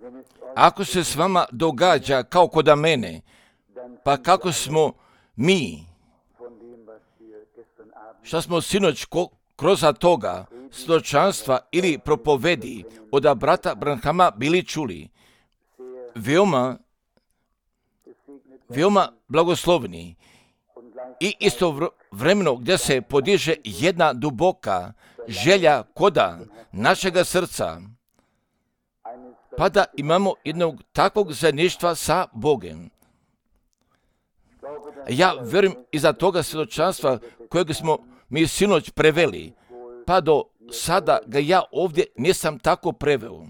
Ako se s vama događa kao kod mene, pa kako smo mi, šta smo sinoć kroz toga svjedočanstva ili propovedi od brata Branhama bili čuli, veoma blagoslovni i istovremeno gdje se podiže jedna duboka želja koda našega srca, pa da imamo jednog takvog zajedništva sa Bogom. Ja vjerujem iza toga svjedočanstva kojeg smo mi sinoć preveli, pa do sada ga ja ovdje nisam tako preveo.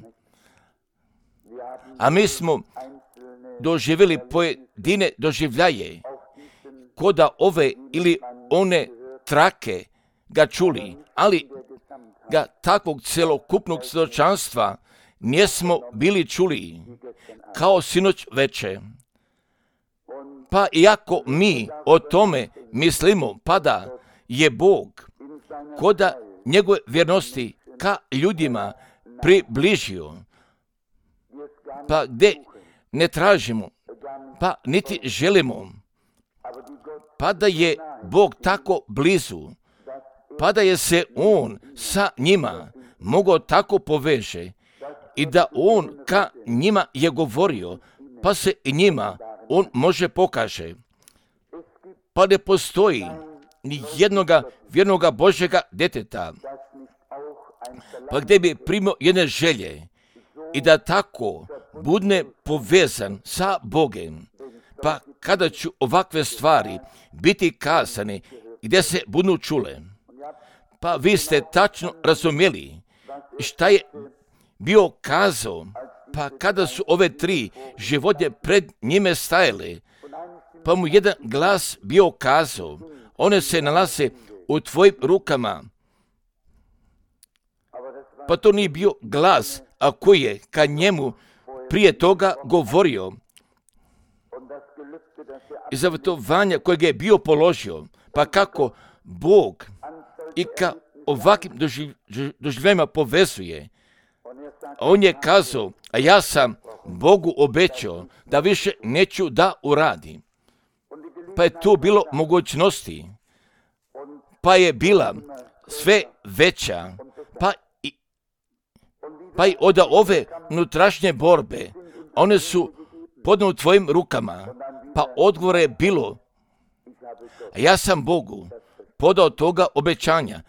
A mi smo doživjeli pojedine doživljaje, koda ove ili one trake ga čuli, ali ga takvog celokupnog svjedočanstva nismo bili čuli, kao sinoć veče. Pa iako mi o tome mislimo, pa da je Bog koda njegove vjernosti ka ljudima približio, pa gdje ne tražimo, pa niti želimo, pa da je Bog tako blizu, pa da je se On sa njima mogao tako poveže i da On ka njima je govorio, pa se i njima On može pokaže. Pa ne postoji ni jednoga vjernoga Božjega djeteta, pa gdje bi primio jedne želje i da tako budne povezan sa Bogom, pa kada ću ovakve stvari biti kazane gdje se budu čule, pa vi ste tačno razumjeli šta je bio kazao, pa kada su ove tri životinje pred njime stajale, pa mu jedan glas bio kazao, one se nalaze u tvojim rukama. Pa to nije bio glas, a koji je ka njemu prije toga govorio. I zavjetovanja kojeg je bio položio, pa kako Bog i ka ovakvim doživljajima povezuje. On je kazao, a ja sam Bogu obećao da više neću da uradim. Pa je tu bilo mogućnosti, pa je bila sve veća, pa i od ove unutrašnje borbe, one su podne u tvojim rukama, pa odgovor je bilo, a ja sam Bogu podao toga obećanja.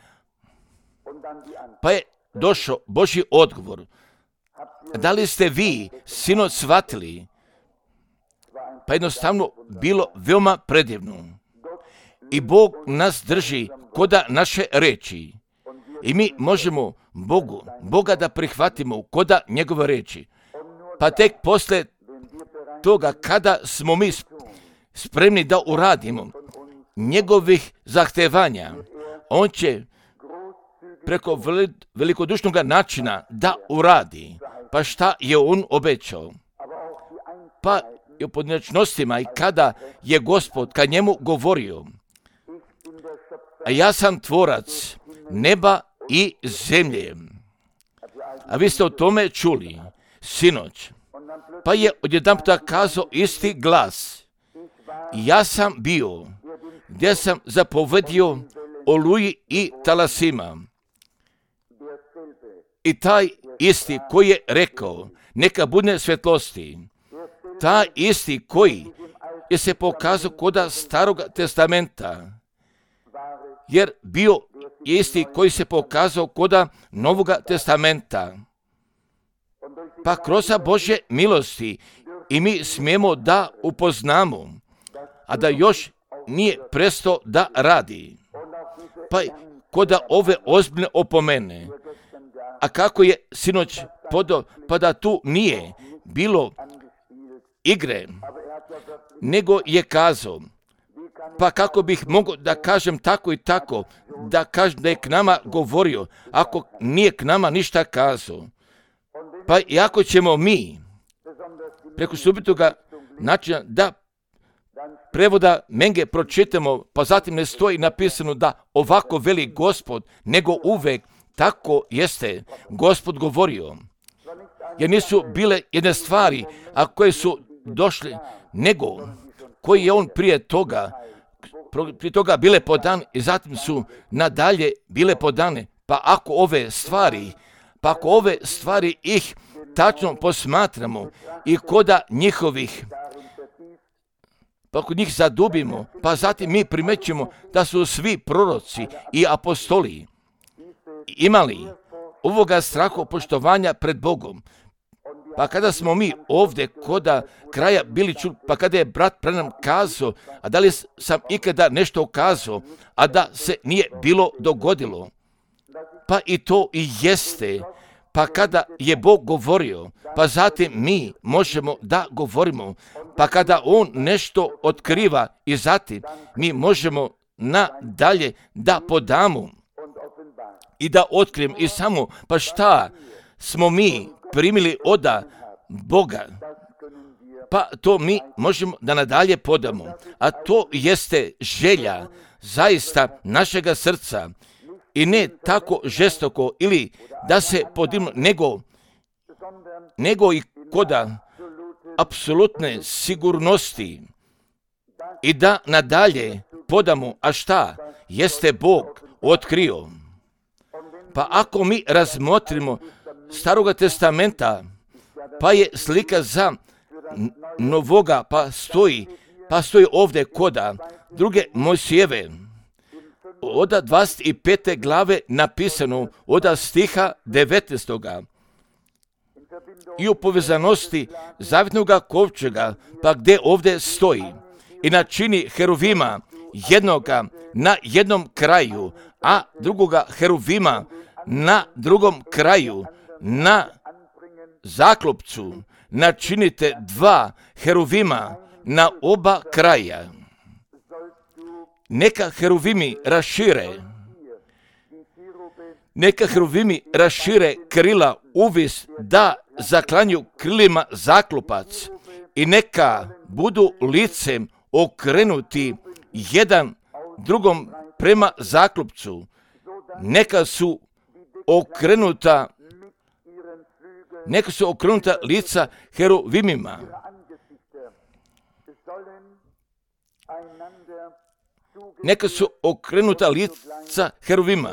Pa je došao Božji odgovor. Da li ste vi sinoć shvatili? Pa jednostavno bilo veoma predivno. I Bog nas drži koda naše reči. I mi možemo Boga da prihvatimo koda njegove reči. Pa tek posle toga kada smo mi spremni da uradimo njegovih zahtevanja, on će preko velikodušnog načina da uradi. Pa šta je on obećao? Pa i u pojedinačnostima i kada je Gospod ka njemu govorio, a ja sam tvorac neba i zemlje. A vi ste o tome čuli sinoć. Pa je odjedanputa kazao isti glas. Ja sam bio gdje sam zapovedio oluji i talasima. I taj isti koji je rekao, neka bude svjetlosti, taj isti koji je se pokazao koda Starog testamenta, jer bio isti koji se pokazao koda Novoga testamenta. Pa kroz Božje milosti i mi smijemo da upoznamo, a da još nije prestao da radi. Pa koda ove ozbiljne opomene, a kako je sinoć podao, pa da tu nije bilo igre, nego je kazao, pa kako bih mogao da kažem tako i tako, da kažem da je k nama govorio, ako nije k nama ništa kazao. Pa i ako ćemo mi preko subitoga načina da prevoda Menge pročitamo, pa zatim ne stoji napisano da ovako veli Gospod, nego uvek tako jeste Gospod govorio. jer nisu bile jedne stvari, a koje su došle, nego koji je on prije toga bile podane i zatim su nadalje bile podane. Pa ako ove stvari ih tačno posmatramo i koda njihovih, pa ako njih zadubimo, pa zatim mi primećujemo da su svi proroci i apostoli imali ovoga straha poštovanja pred Bogom. Pa kada smo mi ovdje koda kraja bili čuli, pa kada je brat Branham kazao, a da li sam ikada nešto kazao, a da se nije bilo dogodilo, pa i to i jeste. Pa kada je Bog govorio, pa zatim mi možemo da govorimo, pa kada On nešto otkriva i zatim mi možemo nadalje da podamo i da otkrijemo i samo, pa šta smo mi primili od Boga, pa to mi možemo da nadalje podamo, a to jeste želja zaista našega srca i ne tako žestoko ili da se podignu, nego i koda apsolutne sigurnosti i da nadalje podamo, a šta jeste Bog otkrio. Pa ako mi razmotrimo Staroga testamenta, pa je slika za novoga, pa stoji ovdje koda druge Mojsijeve, od 25. glave napisano, od stiha 19. I u povezanosti zavjetnoga kovčega, pa gdje ovdje stoji, i načini heruvima jednoga na jednom kraju, a drugoga heruvima na drugom kraju, na zaklopcu načinite 2 heruvima na oba kraja. Neka heruvimi rašire krila uvis da zaklanju krilima zaklopac i neka budu licem okrenuti jedan drugom prema zaklopcu. Neka su okrenuta lica heruvimima. Neka su okrenuta lica heruvima.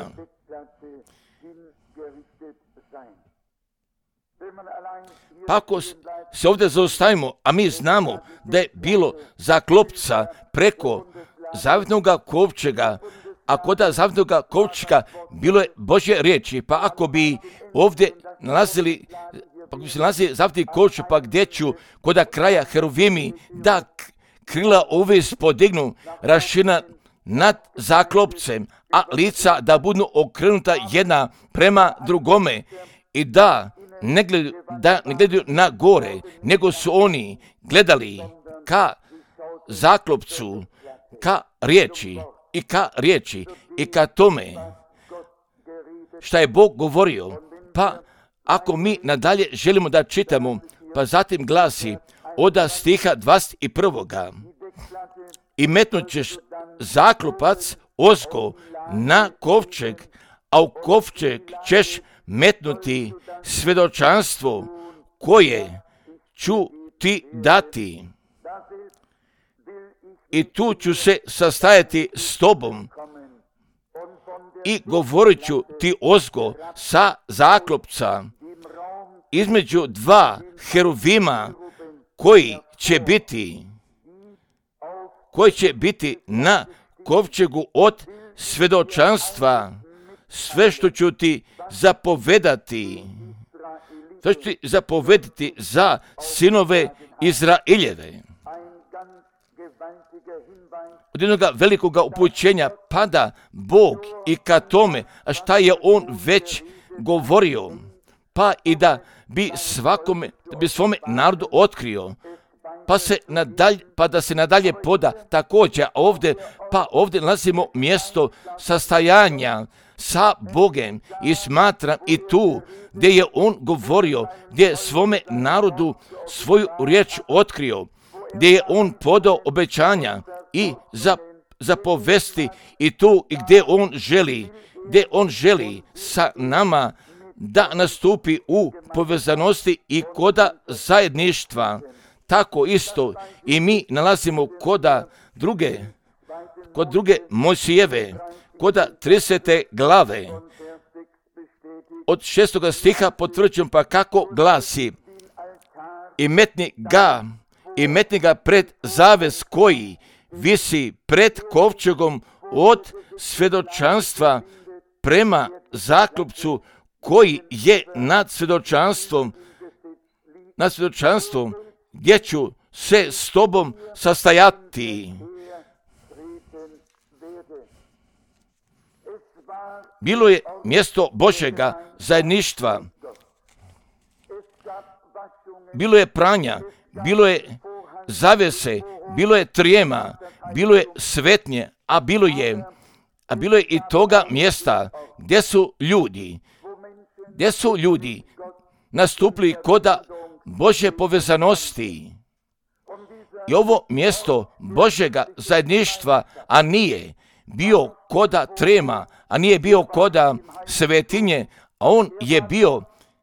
Pa ako se ovdje zaustavimo, a mi znamo da je bilo zaklopca preko zavjetnog kovčega, a kod zavjetnog kovčega bilo je Božje riječi, pa ako bi ovdje nalazili zavjetni kovčeg, pa gdje ću kod kraja heruvimi da krila uvis podignu rašina nad zaklopcem, a lica da budu okrenuta jedna prema drugome i da ne gledaju na gore, nego su oni gledali ka zaklopcu, ka riječi i ka tome šta je Bog govorio. Pa ako mi nadalje želimo da čitamo, pa zatim glasi od stiha 21. I metnut ćeš zaklopac ozgo na kovčeg, a u kovčeg ćeš metnuti svjedočanstvo koje ću ti dati. I tu ću se sastajati s tobom i govorit ću ti ozgo sa zaklopca između 2 heruvima koji će biti na kovčegu od svjedočanstva. Sve što ću ti zapovedati, za sinove Izraeljeve. Od jednog velikog upućenja pada Bog i ka tome, a šta je On već govorio, pa i da bi svome narodu otkrio, pa da se nadalje poda također ovdje nalazimo mjesto sastajanja sa Bogem i smatram i tu gdje je On govorio, gdje je svome narodu svoju riječ otkrio, gdje je On podao obećanja i zapovesti i tu i gdje on želi sa nama da nastupi u povezanosti i koda zajedništva. Tako isto i mi nalazimo kod druge Mojsijeve, koda 30. glave. Od 6. stiha potvrđujem pa kako glasi: i metni ga pred zavez koji visi pred kovčegom od svjedočanstva prema zaklupcu koji je nad svjedočanstvom gdje ću se s tobom sastajati. Bilo je mjesto Božjega zajedništva, bilo je pranja, bilo je zavese, bilo je trijema, bilo je svetnje, a bilo je i toga mjesta gdje su ljudi nastupili koda Božje povezanosti. I ovo mjesto Božjega zajedništva, a nije bio koda trema, a nije bio koda svetinje, a on je bio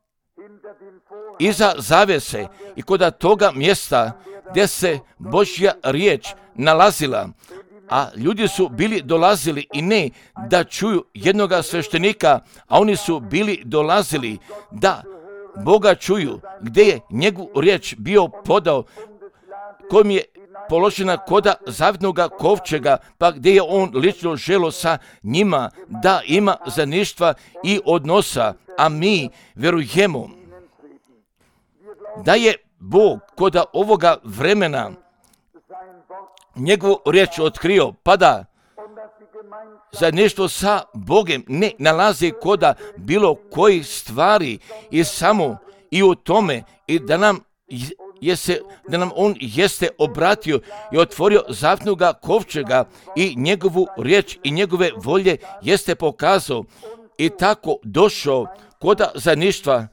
iza zavese i koda toga mjesta gdje se Božja riječ nalazila, a ljudi su bili dolazili i ne da čuju jednoga sveštenika, a oni su bili dolazili da Boga čuju, gdje je njegovu riječ bio podao, kojim je položena koda zavjetnoga kovčega, pa gdje je on lično želio sa njima da ima zajedništva i odnosa, a mi vjerujemo da je Bog koda ovoga vremena njegovu riječ otkrio, pa da zajedništvo sa Bogem ne nalazi koda bilo koji stvari i samo i u tome i da nam on jeste obratio i otvorio zavjetnoga kovčega i njegovu riječ i njegove volje jeste pokazao i tako došao koda zajedništva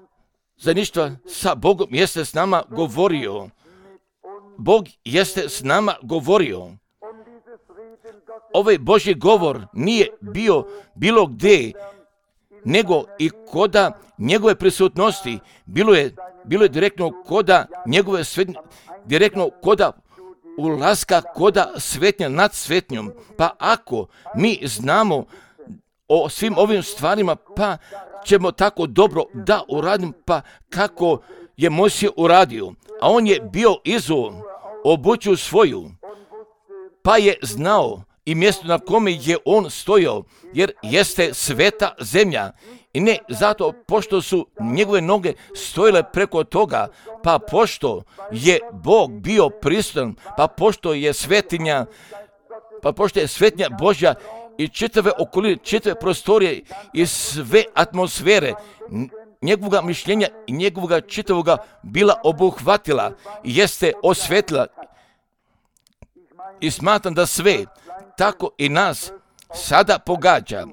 sa Bogom jeste s nama govorio. Bog jeste s nama govorio. Ovaj Božji govor nije bio bilo gdje, nego i koda njegove prisutnosti. Bilo je direktno koda njegove direktno koda ulaska koda svetnja nad svetnjom. Pa ako mi znamo o svim ovim stvarima, pa ćemo tako dobro da uradim, pa kako je Mojsije uradio. A on je bio izu obuću svoju, pa je znao i mjesto na kome je on stojao, jer jeste sveta zemlja. I ne zato pošto su njegove noge stojile preko toga, pa pošto je Bog bio prisutan, pa pošto je svetinja Božja i čitave okoline, čitave prostorije i sve atmosfere njegovoga mišljenja i njegovoga čitavoga bila obuhvatila i jeste osvetila. I smatram da sve tako i nas sada pogađa.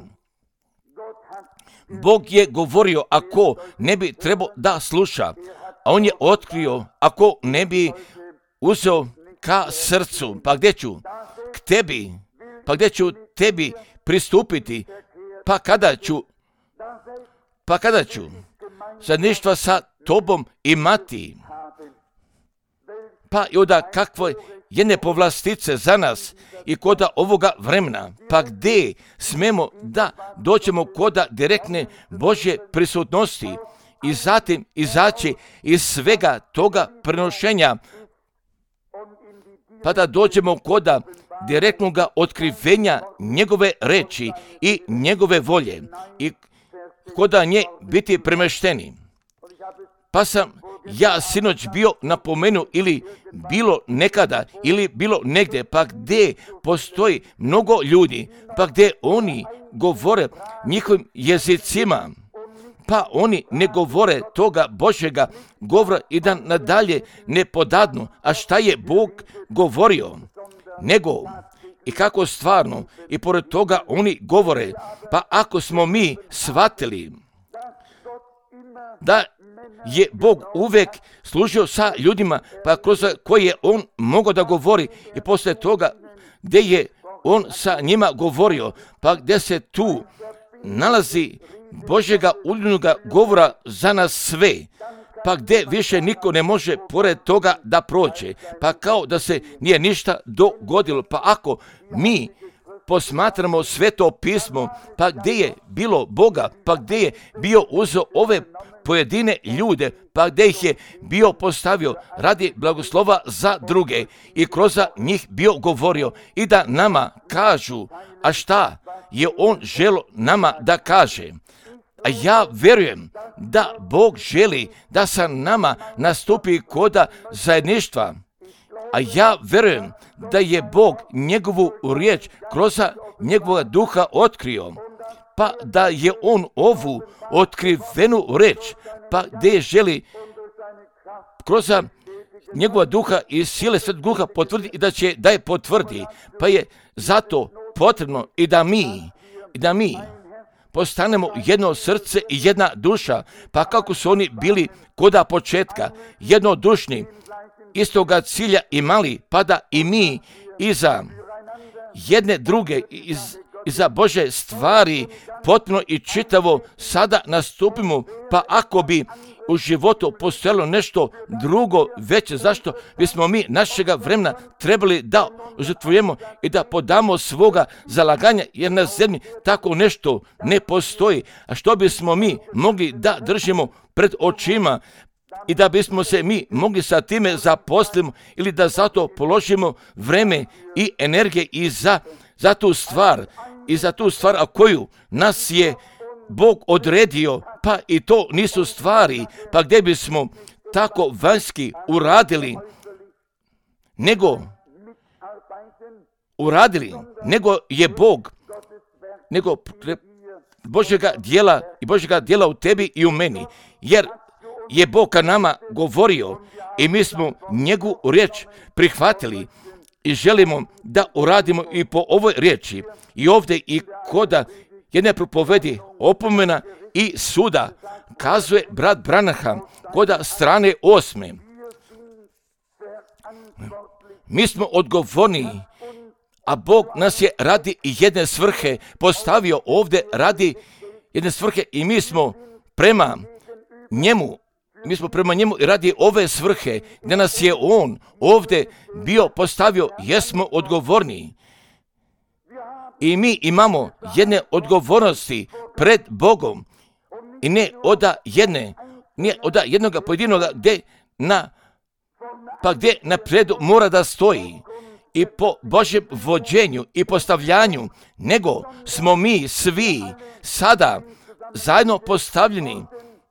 Bog je govorio ako ne bi trebao da sluša, a on je otkrio ako ne bi uzeo ka srcu, pa gdje ću k tebi, pa gdje ću tebi pristupiti, pa kada ću zajedništva sa tobom imati, pa i onda kakve jedne povlastice za nas i koda ovoga vremena, pa gdje smemo da doćemo koda direktne Božje prisutnosti i zatim izaći iz svega toga prenošenja, pa da dođemo koda direktnog otkrivenja njegove reči i njegove volje i koda nje biti premešteni. Pa sam ja sinoć bio napomenuo ili bilo nekada ili bilo negdje, pa gdje postoji mnogo ljudi, pa gdje oni govore njihovim jezicima, pa oni ne govore toga Božjega govora i da nadalje ne podadnu, a šta je Bog govorio, nego i kako stvarno i pored toga oni govore. Pa ako smo mi shvatili da je Bog uvijek služio sa ljudima, pa kroz koje je on mogao da govori i poslije toga gdje je on sa njima govorio, pa gdje se tu nalazi Božjega uljudnoga govora za nas sve, pa gdje više niko ne može pored toga da prođe, pa kao da se nije ništa dogodilo. Pa ako mi posmatramo Sveto pismo, pa gdje je bilo Boga, pa gdje je bio uzeo ove pojedine ljude, pa gdje ih je bio postavio radi blagoslova za druge i kroz njih bio govorio i da nama kažu, a šta je on želio nama da kaže. A ja vjerujem da Bog želi da sa nama nastupi koda zajedništva. A ja vjerujem da je Bog njegovu riječ kroz njegovog duha otkrio, pa da je on ovu otkrivenu riječ, pa gdje želi kroz njegova duha i sile Svetog Duha potvrdi i da je potvrdi, pa je zato potrebno i da mi postanemo jedno srce i jedna duša, pa kako su oni bili koda početka, jednodušni, istoga cilja imali, pa da i mi iza jedne druge, iza Bože stvari potpuno i čitavo sada nastupimo, pa ako bi u životu postojalo nešto drugo veće, zašto bismo mi našega vremena trebali da žrtvujemo i da podamo svoga zalaganja, jer na zemlji tako nešto ne postoji. A što bismo mi mogli da držimo pred očima i da bismo se mi mogli sa time zaposlimo ili da zato položimo vreme i energije i za tu stvar i za tu stvar a koju nas je Bog odredio, pa i to nisu stvari, pa gdje bismo tako vanjski uradili, nego je Bog, nego Božjega djela i Božjega djela u tebi i u meni, jer je Bog ka nama govorio i mi smo njegovu riječ prihvatili i želimo da uradimo i po ovoj riječi. I ovdje i koda jedne propovedi opomena i suda kazuje brat Branham koda strane 8. Mi smo odgovorni, a Bog nas je radi jedne svrhe postavio ovdje radi jedne svrhe i mi smo prema njemu i radi ove svrhe gdje nas je on ovdje bio postavio, jesmo odgovorni. I mi imamo jedne odgovornosti pred Bogom i ne od jednoga pojedinoga gdje napredu mora da stoji i po Božjem vođenju i postavljanju, nego smo mi svi sada zajedno postavljeni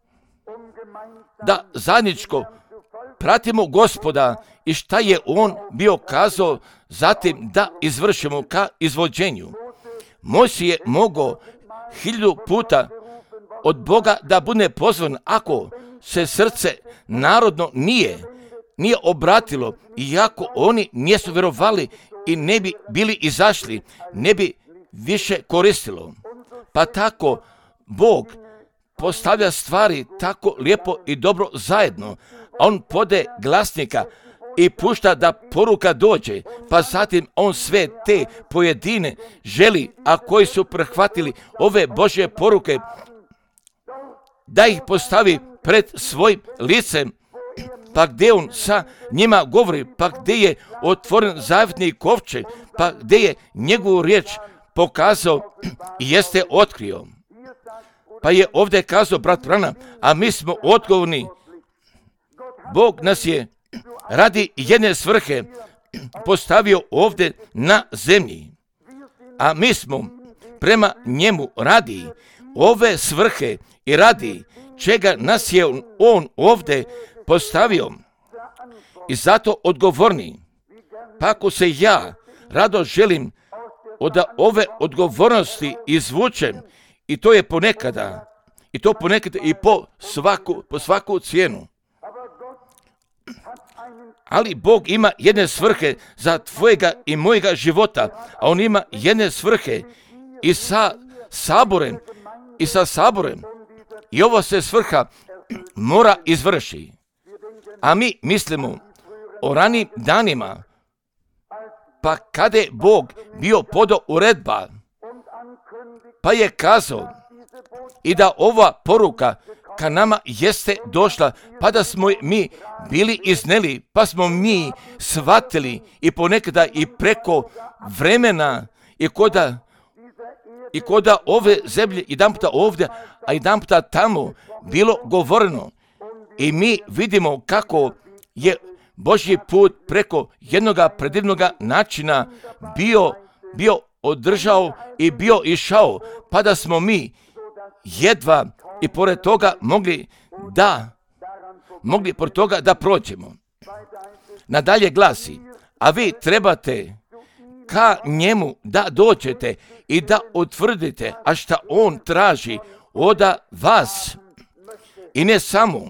da zajedničko pratimo Gospoda i šta je on bio kazao, zatim da izvršimo ka izvođenju. Mojsije je mogao 1000 puta od Boga da bude pozvan ako se srce narodno nije obratilo i ako oni nisu vjerovali i ne bi bili izašli, ne bi više koristilo. Pa tako Bog postavlja stvari tako lijepo i dobro zajedno. On pode glasnika i pušta da poruka dođe, pa zatim on sve te pojedine želi, a koji su prihvatili ove Božje poruke, da ih postavi pred svojim licem, pa gdje on sa njima govori, pa gdje je otvoren zavjetni kovčeg, pa gdje je njegovu riječ pokazao i jeste otkrio. Pa je ovdje kazao brat Branham, a mi smo odgovorni. Bog nas je radi jedne svrhe postavio ovdje na zemlji, a mi smo prema njemu radi ove svrhe i radi čega nas je on ovdje postavio i zato odgovorni. Pa ako se ja rado želim od ove odgovornosti izvučem, i to je ponekada i po svaku cijenu. Ali Bog ima jedne svrhe za tvojega i mojega života, a on ima jedne svrhe i sa saborem. I ova se svrha mora izvrši. A mi mislimo o ranim danima, pa kada je Bog bio podao uredba, pa je kazao i da ova poruka ka nama jeste došla, pa da smo mi bili izneli, pa smo mi shvatili i ponekada i preko vremena i koda ove zemlje, jedan puta ovdje, a jedan puta tamo bilo govoreno. I mi vidimo kako je Božji put preko jednoga predivnoga načina bio održao i bio išao, pa da smo mi jedva i pored toga mogli pored toga da prođemo. Nadalje glasi, a vi trebate ka njemu da dođete i da utvrdite, a šta on traži od vas. I ne samo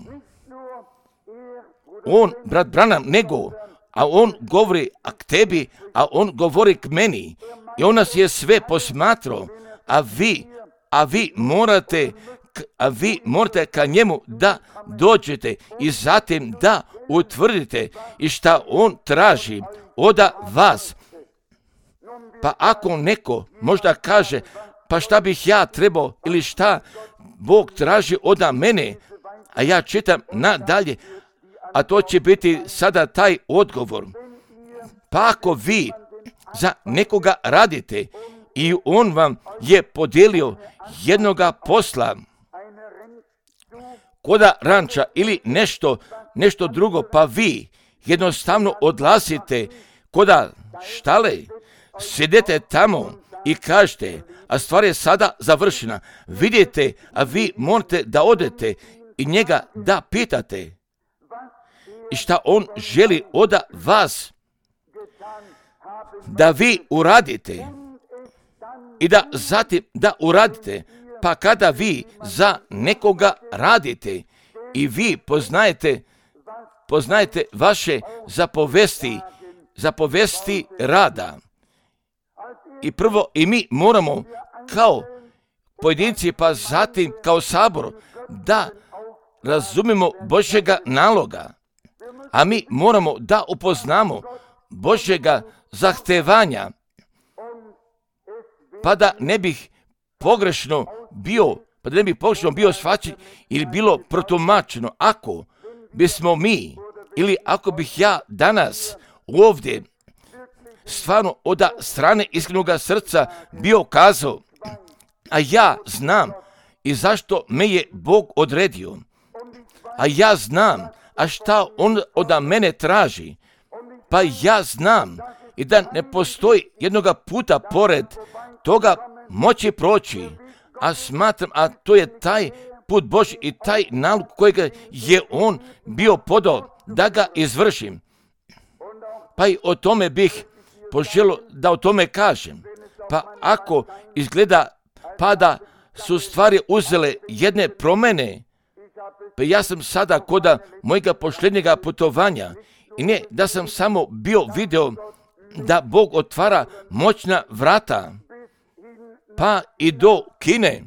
on, brat Branham, nego, a on govori k tebi, a on govori k meni. I on nas je sve posmatrao, a vi morate ka njemu da dođete i zatim da utvrdite i šta on traži od vas. Pa ako neko možda kaže, pa šta bih ja trebao ili šta Bog traži od mene, a ja čitam nadalje, a to će biti sada taj odgovor. Pa ako vi za nekoga radite i on vam je podijelio jednoga posla, koda ranča ili nešto drugo, pa vi jednostavno odlazite koda štale, sjedete tamo i kažete, a stvar je sada završena. Vidite, a vi morate da odete i njega da pitate i šta on želi od vas da vi uradite i da zatim da uradite. Pa kada vi za nekoga radite i vi poznajete vaše zapovesti rada. I prvo i mi moramo kao pojedinci, pa zatim kao sabor da razumimo Božjega naloga. A mi moramo da upoznamo Božjega zahtevanja, pa da ne bih pogrešno bio shvaćen ili bilo protumačeno. Ako bismo mi ili ako bih ja danas ovdje stvarno od strane iskrenoga srca bio kazao, a ja znam i zašto me je Bog odredio, a ja znam, a šta on od mene traži, pa ja znam i da ne postoji jednoga puta pored toga moći proći, a smatram, a to je taj put Božji i taj nalog kojega je on bio podao da ga izvršim. Pa i o tome bih poželio da o tome kažem. Pa ako izgleda pa da su stvari uzele jedne promjene, pa ja sam sada koda mojega posljednjega putovanja i ne da sam samo bio video da Bog otvara moćna vrata, pa i do Kine,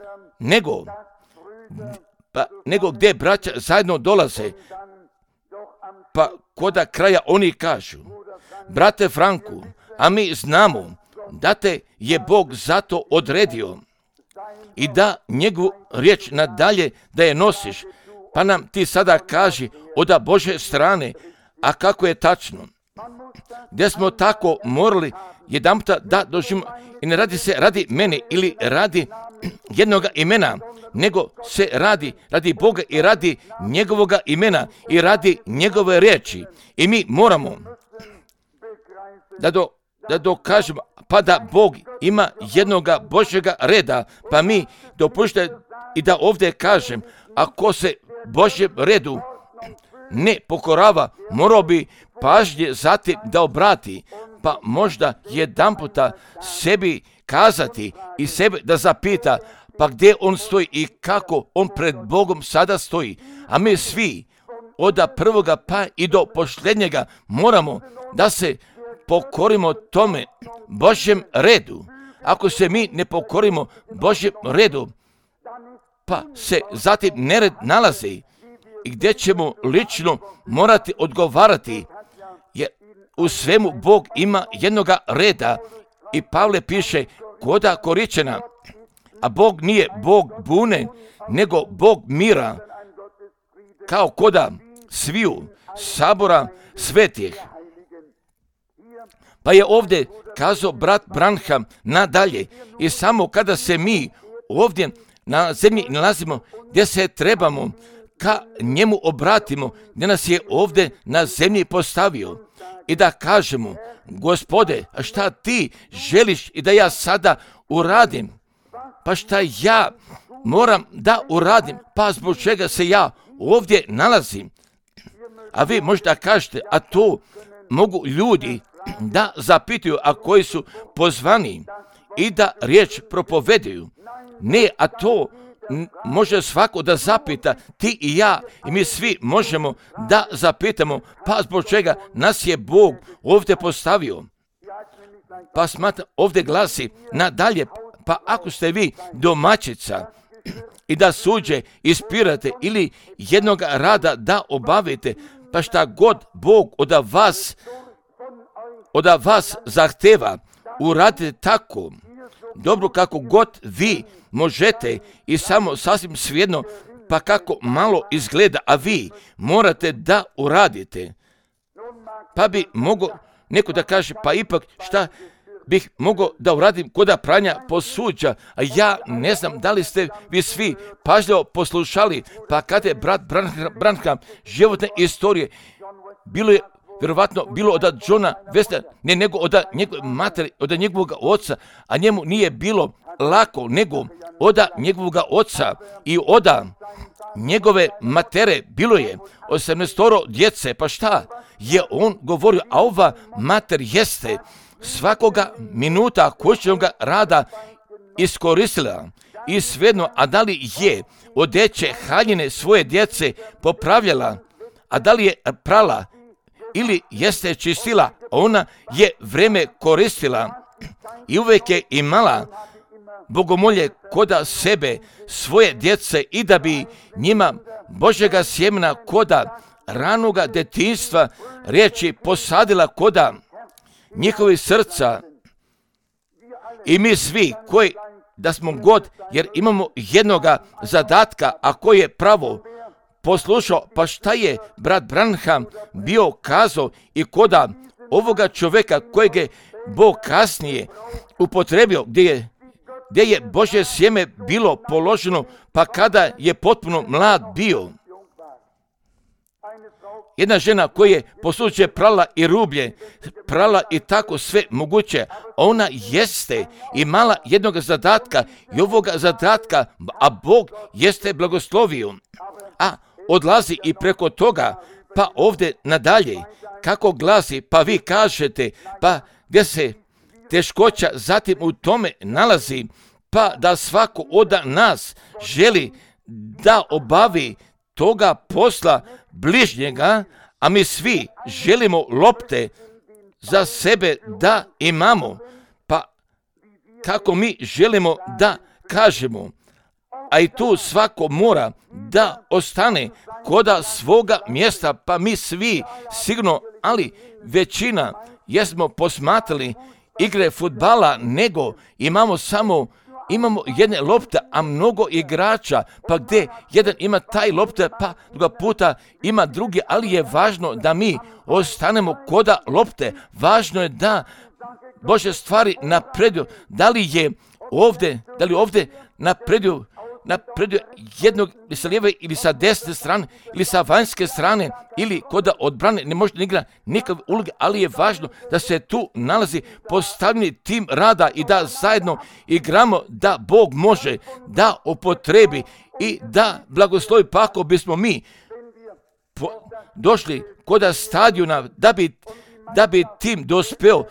nego gdje braća zajedno dolaze, pa koda kraja oni kažu, brate Franku, a mi znamo da te je Bog zato odredio i da njegovu riječ nadalje da je nosiš, pa nam ti sada kaži od Božje strane, a kako je tačno. Gdje smo tako morali jedanputa da doživimo, i ne radi se radi mene ili radi jednoga imena, nego se radi Boga i radi njegovoga imena i radi njegove riječi. I mi moramo da dokažemo, pa da Bog ima jednoga Božjega reda, pa mi dopuštajte i da ovdje kažem, ako se Božjem redu ne pokorava, morao bi pažnje zatim da obrati, pa možda jedanputa sebi kazati i sebe da zapita, pa gdje on stoji i kako on pred Bogom sada stoji. A mi svi od prvoga pa i do posljednjega moramo da se pokorimo tome Božjem redu. Ako se mi ne pokorimo Božjem redu, pa se zatim nered nalazi i gdje ćemo lično morati odgovarati, jer u svemu Bog ima jednoga reda. I Pavle piše koda Koričana, a Bog nije Bog bune, nego Bog mira, kao koda sviju sabora svetih. Pa je ovdje kazao brat Branham nadalje, i samo kada se mi ovdje na zemlji nalazimo gdje se trebamo ka njemu obratimo, gdje nas je ovdje na zemlji postavio, i da kažemo: Gospode, a šta ti želiš i da ja sada uradim? Pa šta ja moram da uradim? Pa zbog čega se ja ovdje nalazim? A vi možda kažete, a to mogu ljudi da zapituju, a koji su pozvani i da riječ propovedaju. Ne, a to može svako da zapita, ti i ja, i mi svi možemo da zapitamo, pa zbog čega nas je Bog ovdje postavio. Pa smatram, ovdje glasi nadalje, pa ako ste vi domaćica i da suđe ispirate ili jednog rada da obavite, pa šta god Bog od vas zahteva, uradite tako dobro kako god vi možete, i samo sasvim svejedno pa kako malo izgleda, a vi morate da uradite. Pa bi mogao neko da kaže, pa ipak šta bih mogao da uradim koda pranja posuđa, a ja ne znam da li ste vi svi pažljivo poslušali, pa kada je brat Branham životne istorije, bilo je vjerovatno bilo od Johna Wesley, ne nego od njegove materi, od njegovog oca, a njemu nije bilo lako, nego od njegovog oca i od njegove matere bilo je 18 djece. Pa šta je on govorio? A ova mater jeste svakoga minuta kućnog rada iskoristila, i svejedno, a da li je odeće haljine svoje djece popravljala, a da li je prala ili jeste čistila, ona je vreme koristila i uvijek je imala bogomolje koda sebe, svoje djece, i da bi njima Božjega sjemena koda ranoga detinjstva riječi posadila koda njihovih srca. I mi svi koji da smo god, jer imamo jednoga zadatka, a koji je pravo poslušao, pa šta je brat Branham bio kazao i koda ovoga čovjeka kojeg je Bog kasnije upotrebio, gdje je Božje sjeme bilo položeno, pa kada je potpuno mlad bio. Jedna žena koja je posuđe prala i rublje, prala i tako sve moguće, ona jeste imala jednog zadatka, i ovoga zadatka, a Bog jeste blagoslovio. A odlazi i preko toga, pa ovdje nadalje, kako glasi, pa vi kažete, pa gdje se teškoća zatim u tome nalazi, pa da svako od nas želi da obavi toga posla bližnjega, a mi svi želimo lopte za sebe da imamo, pa kako mi želimo da kažemo, a i tu svako mora da ostane koda svoga mjesta, pa mi svi sigurno, ali većina jesmo posmatrali igre fudbala, nego imamo jedne lopte, a mnogo igrača, pa gdje jedan ima taj lopte, pa druga puta ima drugi, ali je važno da mi ostanemo koda lopte. Važno je da Božje stvari napreduju. Da li ovdje napreduju jednog sa lijeve ili sa desne strane ili sa vanjske strane ili koda odbrane, ne može da igra nikakve uloge, ali je važno da se tu nalazi postavljeni tim rada i da zajedno igramo, da Bog može da upotrebi i da blagoslovi, pa ako bismo mi došli koda stadiona da bi tim dospeo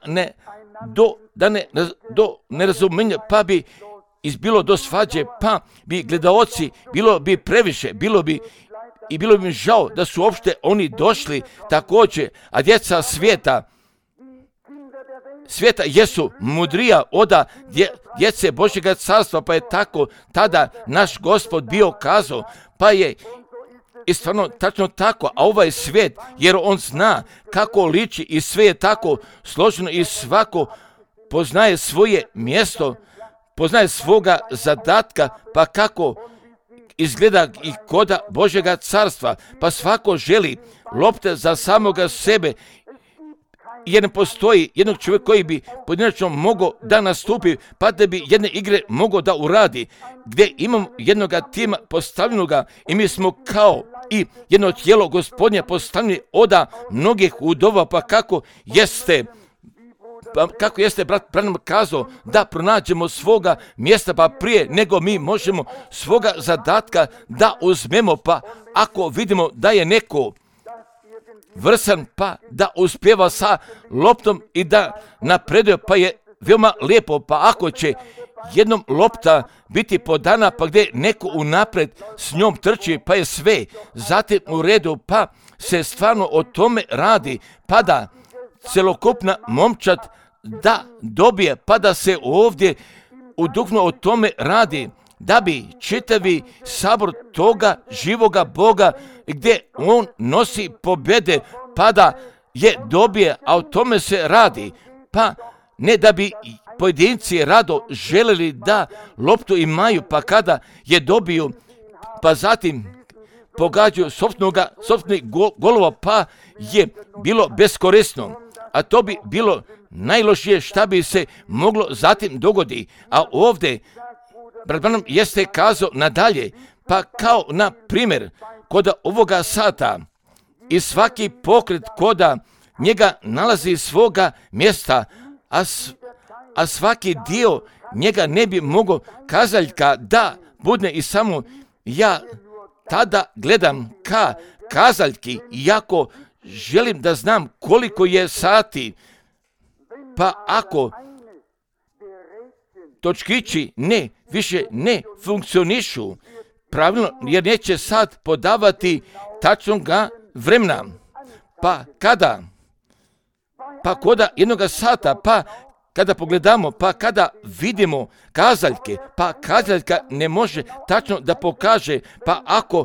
do nerazumenja, pa bi izbilo do svađe, pa bi gledaoci, bilo bi previše, bilo bi mi žao da su uopšte oni došli također, a djeca svijeta jesu mudrija od djece Božjega carstva, pa je tako tada naš Gospod bio kazao, pa je i stvarno tačno tako, a ovaj svijet, jer on zna kako liči i sve je tako složeno i svako poznaje svoje mjesto, poznaje svoga zadatka, pa kako izgleda i koda Božjega carstva, pa svako želi lopte za samoga sebe, jer ne postoji jednog čovjeka koji bi pojedinačno mogao da nastupi, pa da bi jedne igre mogao da uradi, gdje imamo jednog tima postavljenoga i mi smo kao i jedno tijelo Gospodnje postavljeni oda mnogih udova, pa kako jeste brat Branham kazao da pronađemo svoga mjesta, pa prije nego mi možemo svoga zadatka da uzmemo, pa ako vidimo da je neko vrsan, pa da uspjeva sa loptom i da napreduje, pa je veoma lijepo, pa ako će jednom lopta biti podana, pa gdje neko unapred s njom trči, pa je sve zatim u redu, pa se stvarno o tome radi, pa da celokupna momčad da dobije, pa da se ovdje udukno o tome radi, da bi čitavi sabor toga živoga Boga gdje on nosi pobjede, pa da je dobije, a o tome se radi, pa ne da bi pojedinci rado želeli da loptu imaju, pa kada je dobiju, pa zatim pogađaju sopstvenih golova, pa je bilo beskorisno, a to bi bilo najlošije šta bi se moglo zatim dogodi. A ovdje brat Branham jeste kazao nadalje, pa kao na primjer kod ovoga sata i svaki pokret koda njega nalazi svoga mjesta, a svaki dio njega ne bi mogao kazaljka da budne i samo ja tada gledam ka kazaljki, iako želim da znam koliko je sati, pa ako točkići više ne funkcionišu pravilno, jer neće sad podavati tačnoga vremena, pa koda jednoga sata, pa kada pogledamo, pa kada vidimo kazaljke, pa kazaljka ne može tačno da pokaže, pa ako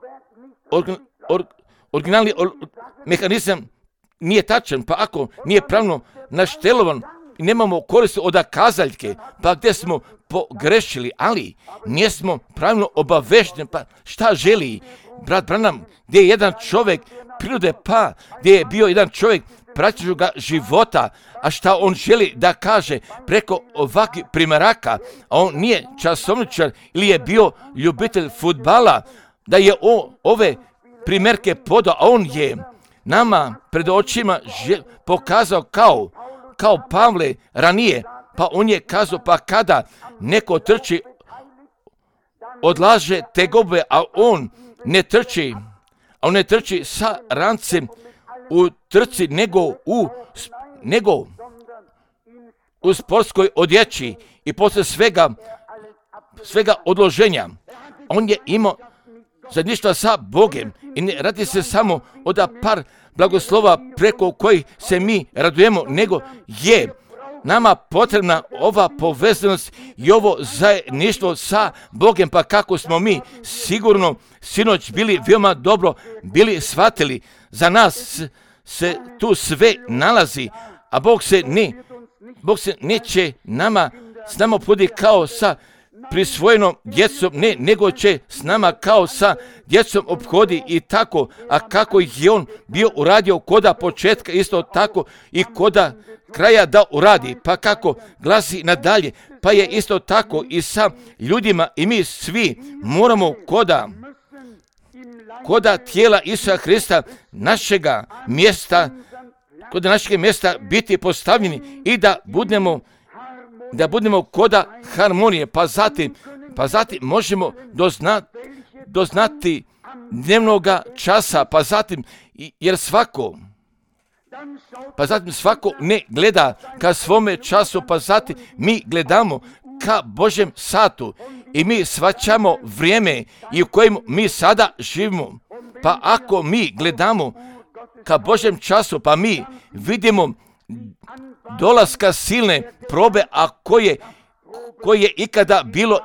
originalni mehanizam nije tačan, pa ako nije pravno naštelovan, nemamo koristi od kazaljke, pa gdje smo pogrešili, ali nismo pravilno obavešteni, pa šta želi brat Branham, gdje je jedan čovjek prirode, pa gdje je bio jedan čovjek praktičnoga života, a šta on želi da kaže preko ovakvih primjeraka, a on nije časovničar ili je bio ljubitelj fudbala, da je ove primjerke podao, a on je nama pred očima pokazao kao Pavle ranije, pa on je kazao, pa kada neko trči, odlaže tegobe, a on ne trči sa rancem u trci, nego u sportskoj odjeći i posle svega odloženja. On je imao zajedništva sa Bogem i ne radi se samo od par blagoslova preko kojih se mi radujemo, nego je nama potrebna ova povezanost i ovo zajedništvo sa Bogem, pa kako smo mi sigurno sinoć bili veoma dobro shvatili, za nas se tu sve nalazi, a Bog se neće s nama podi kao sa prisvojenom djecom, nego će s nama kao sa djecom obhodi i tako, a kako je on bio uradio koda početka, isto tako i koda kraja da uradi, pa kako glasi nadalje, pa je isto tako i sa ljudima i mi svi moramo koda tijela Isusa Hrista našega mjesta biti postavljeni i da budemo koda harmonije, pa zatim možemo doznati dnevnoga časa, pa zatim jer svako ne gleda ka svome času, pa zatim mi gledamo ka Božjem satu i mi shvaćamo vrijeme i u kojem mi sada živimo. Pa ako mi gledamo ka Božjem času, pa mi vidimo dolaska silne probe, a koje ikada bilo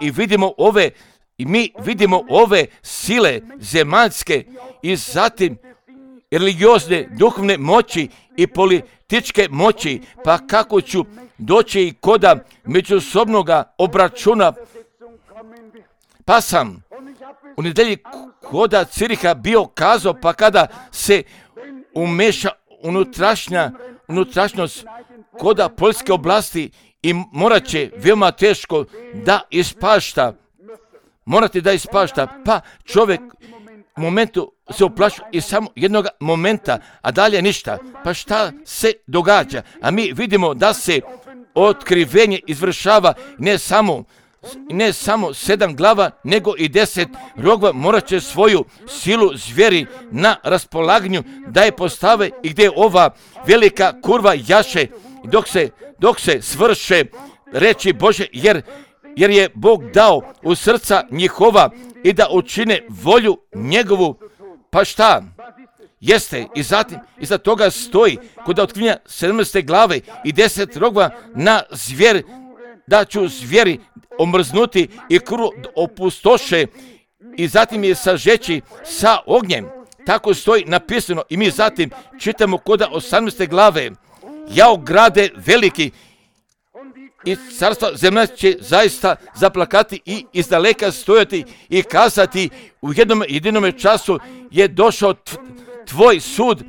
i mi vidimo ove sile zemaljske i zatim religiozne, duhovne moći i političke moći, pa kako ću doći i koda međusobnoga obračuna. Pa sam u nedelji koda Ciriha bio kazao, pa kada se umeša unutrašnjost koda poljske oblasti i morat će veoma teško da ispašta. Morate da ispašta, pa čovjek u momentu se uplaši iz samo jednog momenta, a dalje ništa. Pa šta se događa? A mi vidimo da se otkrivenje izvršava ne samo 7 glava, nego i 10 rogova. Morat će svoju silu zvijeri na raspolaganju da je postave i gdje ova velika kurva jaše dok se svrše reči Bože, jer je Bog dao u srca njihova i da učine volju njegovu. Pa šta? Jeste, i zatim iza toga stoji kod otkrivenja 17. glave i 10 rogova na zvijer, da ću zvijeri omrznuti i krv opustoše i zatim je sažeći sa ognjem. Tako stoji napisano i mi zatim čitamo kod 18. glave. Jao grade veliki, i carstva zemlja će zaista zaplakati i izdaleka stojati i kazati u jednom jedinom času je došao tvoj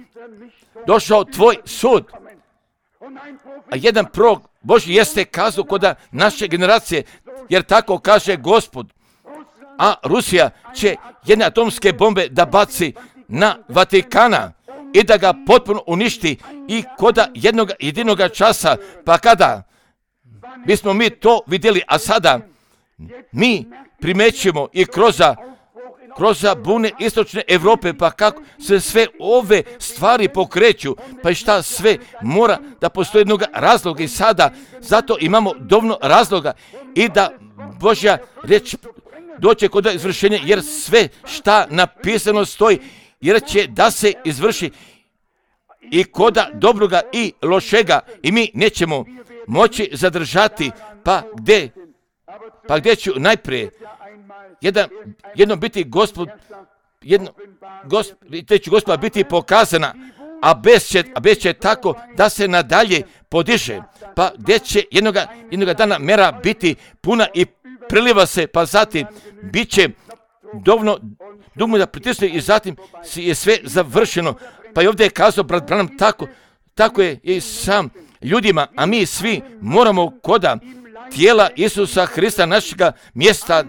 sud. A jedan prorok Božji jeste kazao kod naše generacije, jer tako kaže Gospod. A Rusija će jedne atomske bombe da baci na Vatikana i da ga potpuno uništi i kod jednog jedinog časa, pa kada bismo mi to vidjeli, a sada mi primećujemo i kroz bune istočne Europe, pa kako se sve ove stvari pokreću, pa i šta sve mora da postoji jednog razloga i sada zato imamo dovoljno razloga i da Božja riječ doće kod izvršenja, jer sve šta napisano stoji, jer će da se izvrši i koda dobroga i lošega i mi nećemo moći zadržati, pa gdje ću najprije jedno biti te će Gospoda biti pokazana, a bez će tako da se nadalje podiže, pa gdje će jednoga dana mera biti puna i priliva se, pa zatim bit će dovoljno dugmo da pritisne i zatim je sve završeno. Pa i ovdje je kazao brat Branham, tako je i sam ljudima, a mi svi moramo koda tijela Isusa Hrista našega mjesta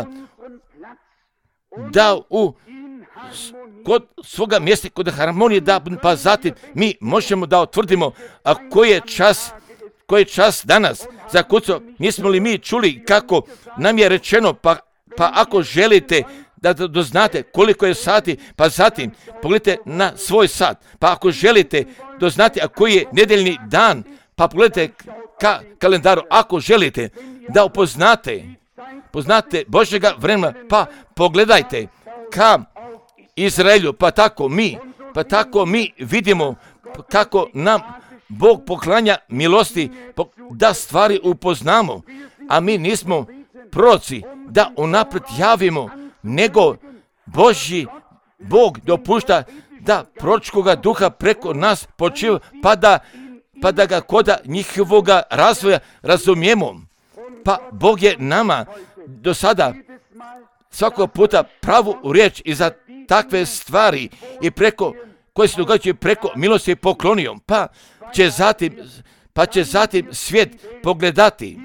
da kod svoga mjesta, kod harmonije da, pa zatim mi možemo da utvrdimo koji je čas danas zakucao. Nismo li mi čuli kako nam je rečeno, pa ako želite da doznate koliko je sati, pa zatim pogledajte na svoj sat, pa ako želite doznati a koji je nedeljni dan, pa pogledajte ka kalendaru, ako želite da upoznate Božjega vremena, pa pogledajte ka Izraelju, pa tako mi vidimo kako nam Bog poklanja milosti da stvari upoznamo, a mi nismo proroci da unaprijed javimo, nego Bog dopušta da proročkoga duha preko nas počiva, pa da ga koda njihovoga razvoja razumijemo. Pa Bog je nama do sada svakog puta pravu riječ i za takve stvari i koje se događaju preko milosti poklonio, pa će zatim svijet pogledati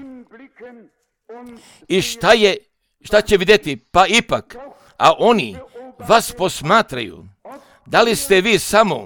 i šta će vidjeti, pa ipak, a oni vas posmatraju. Da li ste vi samo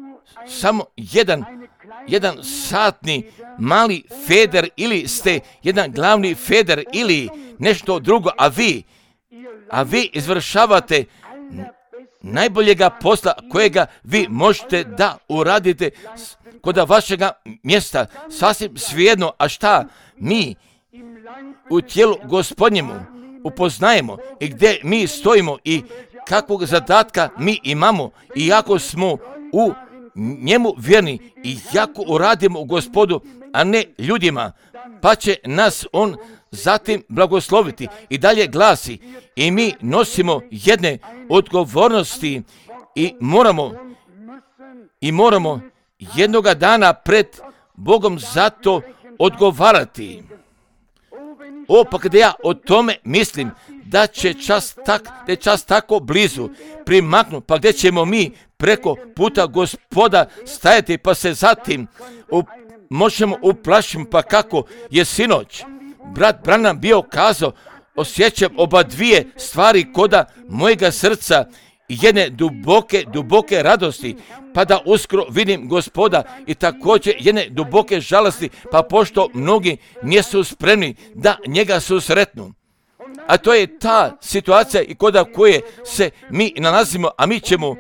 jedan satni mali feder ili ste jedan glavni feder ili nešto drugo, a vi izvršavate najboljega posla kojega vi možete da uradite kod vašega mjesta, sasvim svejedno, a šta mi u tijelu Gospodnjemu upoznajemo i gdje mi stojimo i kakvog zadatka mi imamo i ako smo u njemu vjerni i jako uradimo u Gospodu, a ne ljudima, pa će nas on zatim blagosloviti. I dalje glasi, i mi nosimo jedne odgovornosti i i moramo jednoga dana pred Bogom za to odgovarati. Pa kada ja o tome mislim, da će čas tako blizu primaknu, pa gdje ćemo mi preko puta Gospoda stajati, pa se zatim možemo uplašiti, pa kako je sinoć brat Branham bio kazao, osjećam oba dvije stvari koda mojega srca, jedne duboke radosti, pa da uskoro vidim Gospoda, i također jedne duboke žalosti, pa pošto mnogi nisu spremni da njega susretnu. A to je ta situacija i koda koje se mi nalazimo, a mi ćemo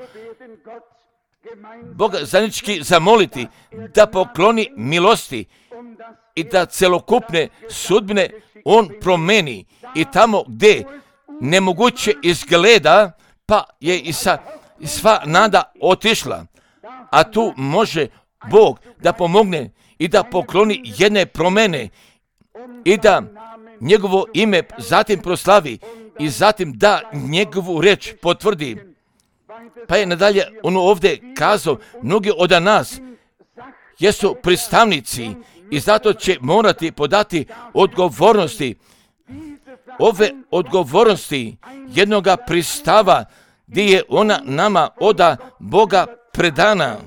Boga zajednički zamoliti da pokloni milosti i da celokupne sudbine on promeni, i tamo gdje nemoguće izgleda, pa je i sva nada otišla, a tu može Bog da pomogne i da pokloni jedne promene i da njegovo ime zatim proslavi i zatim da njegovu reč potvrdi. Pa je nadalje ono ovdje kazao, mnogi od nas jesu predstavnici i zato će morati podati odgovornosti. Ove odgovornosti jednoga pristava gdje je ona nama oda Boga predana.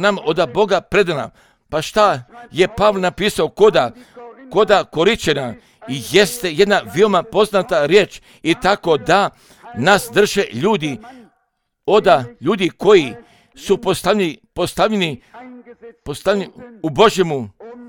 Pa šta je Pavle napisao koda Koričana, i jeste jedna veoma poznata riječ, i tako da nas drže ljudi koji su postavljeni u Božjemu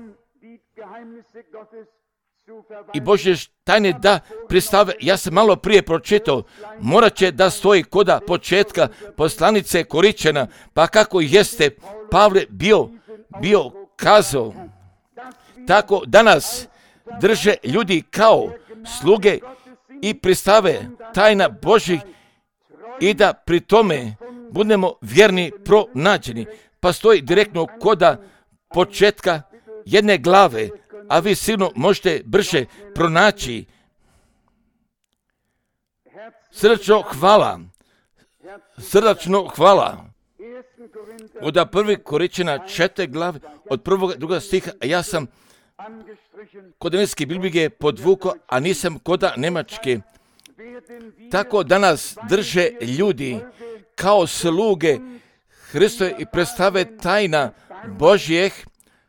i Božje tajne da predstave. Ja sam malo prije pročitao, morat će da stoji koda početka poslanice Koričana, pa kako jeste Pavle bio kazao. Tako danas drže ljudi kao sluge i predstave tajna Božjih, i da pri tome budemo vjerni pronađeni. Pa stoji direktno koda početka jedne glave, a vi sigurno možete brže pronaći. Srdačno hvala. Od 1. Koričana 4. glave, od 1. 2. stiha, a ja sam kod engleske Biblije podvukao, a nisam koda nemačke. Tako danas drže ljudi kao sluge Hristove i predstave tajna Božjih.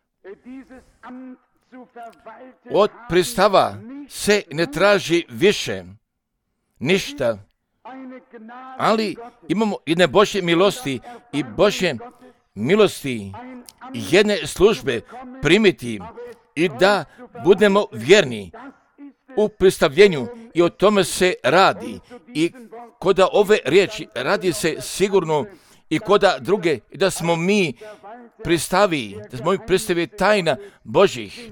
Od predstava se ne traži više ništa, ali imamo jedne Božje milosti i Božje milosti jedne službe primiti i da budemo vjerni u predstavljenju, i o tome se radi. I koda ove riječi radi se sigurno i koda druge, i da smo mi predstavi tajna Božjih.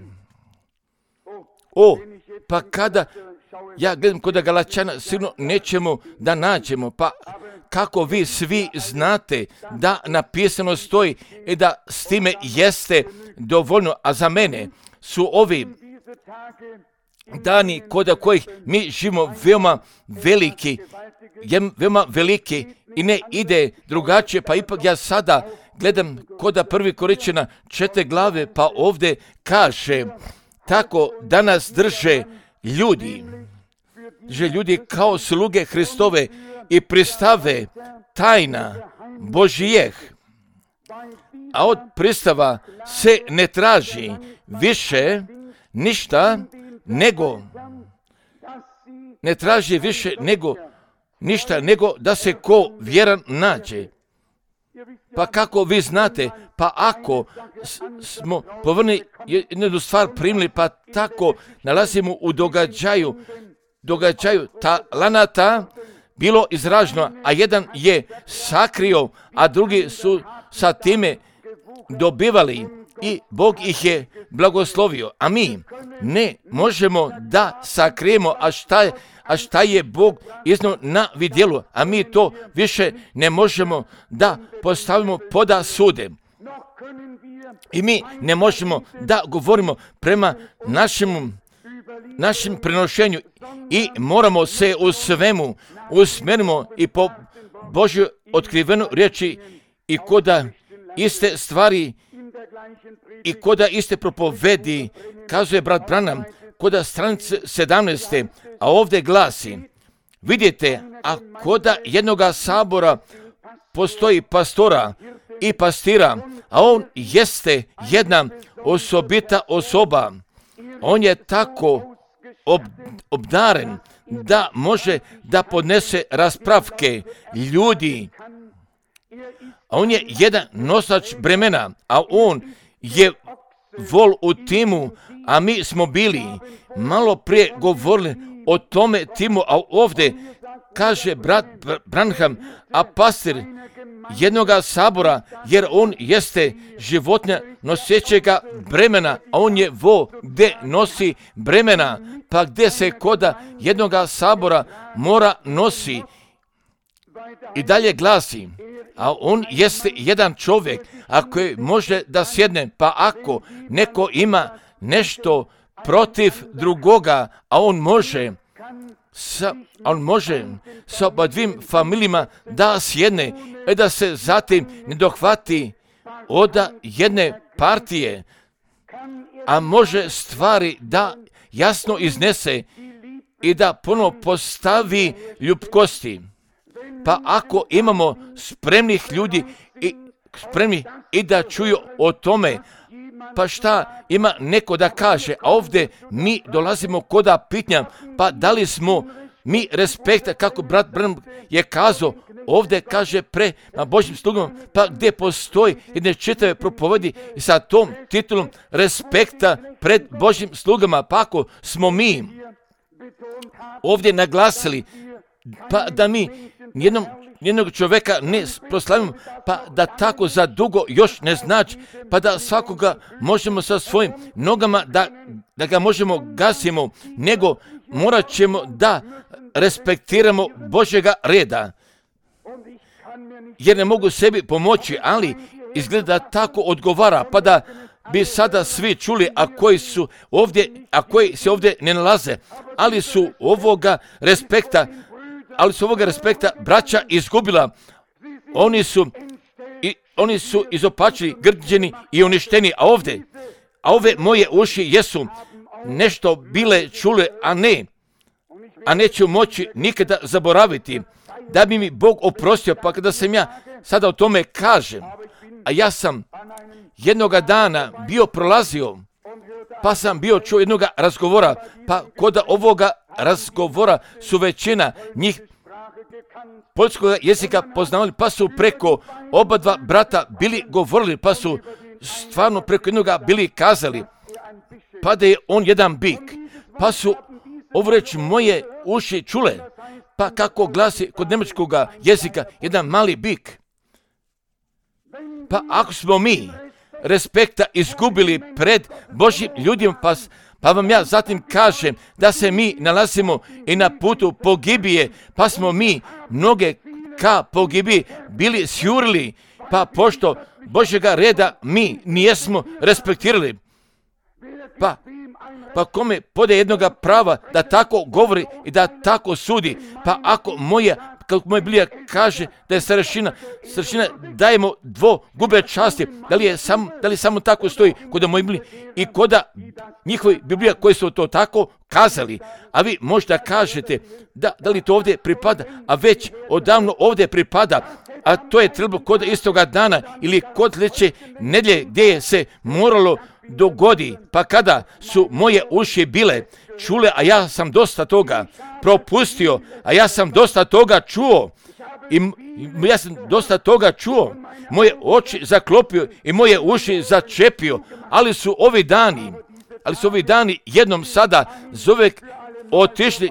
Pa kada ja gledam koda Galačana, sigurno nećemo da nađemo, pa kako vi svi znate da napisano stoji i da s time jeste dovoljno, a za mene su ovi dani koda kojih mi živimo veoma veliki i ne ide drugačije, pa ipak ja sada gledam koda 1. Koričana 4. glave, pa ovdje kaže, tako danas drže ljudi kao sluge Hristove i predstave tajna Božjih. A od predstava se ne traži više ništa nego da se ko vjeran nađe. Pa kako vi znate, pa ako smo povrni jednu stvar primili, pa tako nalazimo u događaju talenata bilo izraženo, a jedan je sakrio, a drugi su sa time dobivali i Bog ih je blagoslovio. A mi ne možemo da sakrijemo, a šta je Bog iznio na vidjelu, a mi to više ne možemo da postavimo poda sude. I mi ne možemo da govorimo prema našem prenošenju i moramo se u svemu usmjerimo i po Božjoj otkrivenu riječi i koda iste stvari i koda iste propovedi, kazuje brat Branham, koda stranice 17. A ovdje glasi, vidite, a koda jednoga sabora postoji pastora i pastira, a on jeste jedna osobita osoba. On je tako obdaren da može da podnese raspravke ljudi. A on je jedan nosač bremena, a on je vol u timu, a mi smo bili malo prije govorili o tome timu, a ovdje kaže brat Branham, a pastir jednoga sabora, jer on jeste životinja nosećega bremena, a on je vo gdje nosi bremena, pa gdje se koda jednoga sabora mora nosi. I dalje glasi, a on jeste jedan čovjek, ako može da sjedne, pa ako neko ima nešto protiv drugoga, a on može sa oba dvim familijama da sjedne i da se zatim ne dohvati od jedne partije, a može stvari da jasno iznese i da ponovo postavi ljubkosti. Pa ako imamo spremnih ljudi i da čuju o tome, pa šta ima neko da kaže, a ovdje mi dolazimo koda pitanja, pa da li smo mi respekta, kako brat Branham je kazao, ovdje kaže prema Božjim slugama, pa gdje postoji jedne čitave propovedi i sa tom titulom respekta pred Božjim slugama, pa ako smo mi ovdje naglasili, pa da mi nijednog čovjeka ne proslavimo, pa da tako za dugo još ne znači, pa da svakoga možemo sa svojim nogama, da ga možemo gasimo, nego morat ćemo da respektiramo Božjega reda. Jer ne mogu sebi pomoći, ali izgleda tako odgovara, pa da bi sada svi čuli, a koji se ovdje ne nalaze, ali su ovoga respekta braća izgubila. Oni su izopačili, grđeni i uništeni, a ove moje uši jesu nešto bile čule, a neću moći nikada zaboraviti, da bi mi Bog oprostio, pa kada sam ja sada o tome kažem, a ja sam jednoga dana bio prolazio, pa sam bio čuo jednoga razgovora, pa kod ovoga razgovora su većina njih poljskog jezika poznavali, pa su preko oba dva brata bili govorili, pa su stvarno preko jednoga bili kazali, pa da je on jedan bik, pa su ovo reći moje uši čule, pa kako glasi kod njemačkog jezika jedan mali bik. Pa ako smo mi respekta izgubili pred Božjim ljudima, pa vam ja zatim kažem da se mi nalazimo i na putu pogibije, pa smo mi mnoge ka pogibiji bili sjurili, pa pošto Božjega reda mi nijesmo respektirali. Pa kome pode jednoga prava da tako govori i da tako sudi, pa ako kako moj Biblija kaže da je starešina dajemo gube časti, da li samo tako stoji kod moj Bibliji i kod njihovi Biblija koji su to tako kazali, a vi možda kažete da li to ovdje pripada, a već odavno ovdje pripada, a to je trebalo kod istoga dana ili kod sljedeće nedjelje gdje je se moralo dogodi, pa kada su moje uši bile čule, a ja sam dosta toga propustio, a ja sam dosta toga čuo moje oči zaklopio i moje uši začepio, ali su ovi dani jednom sada zovek otišli.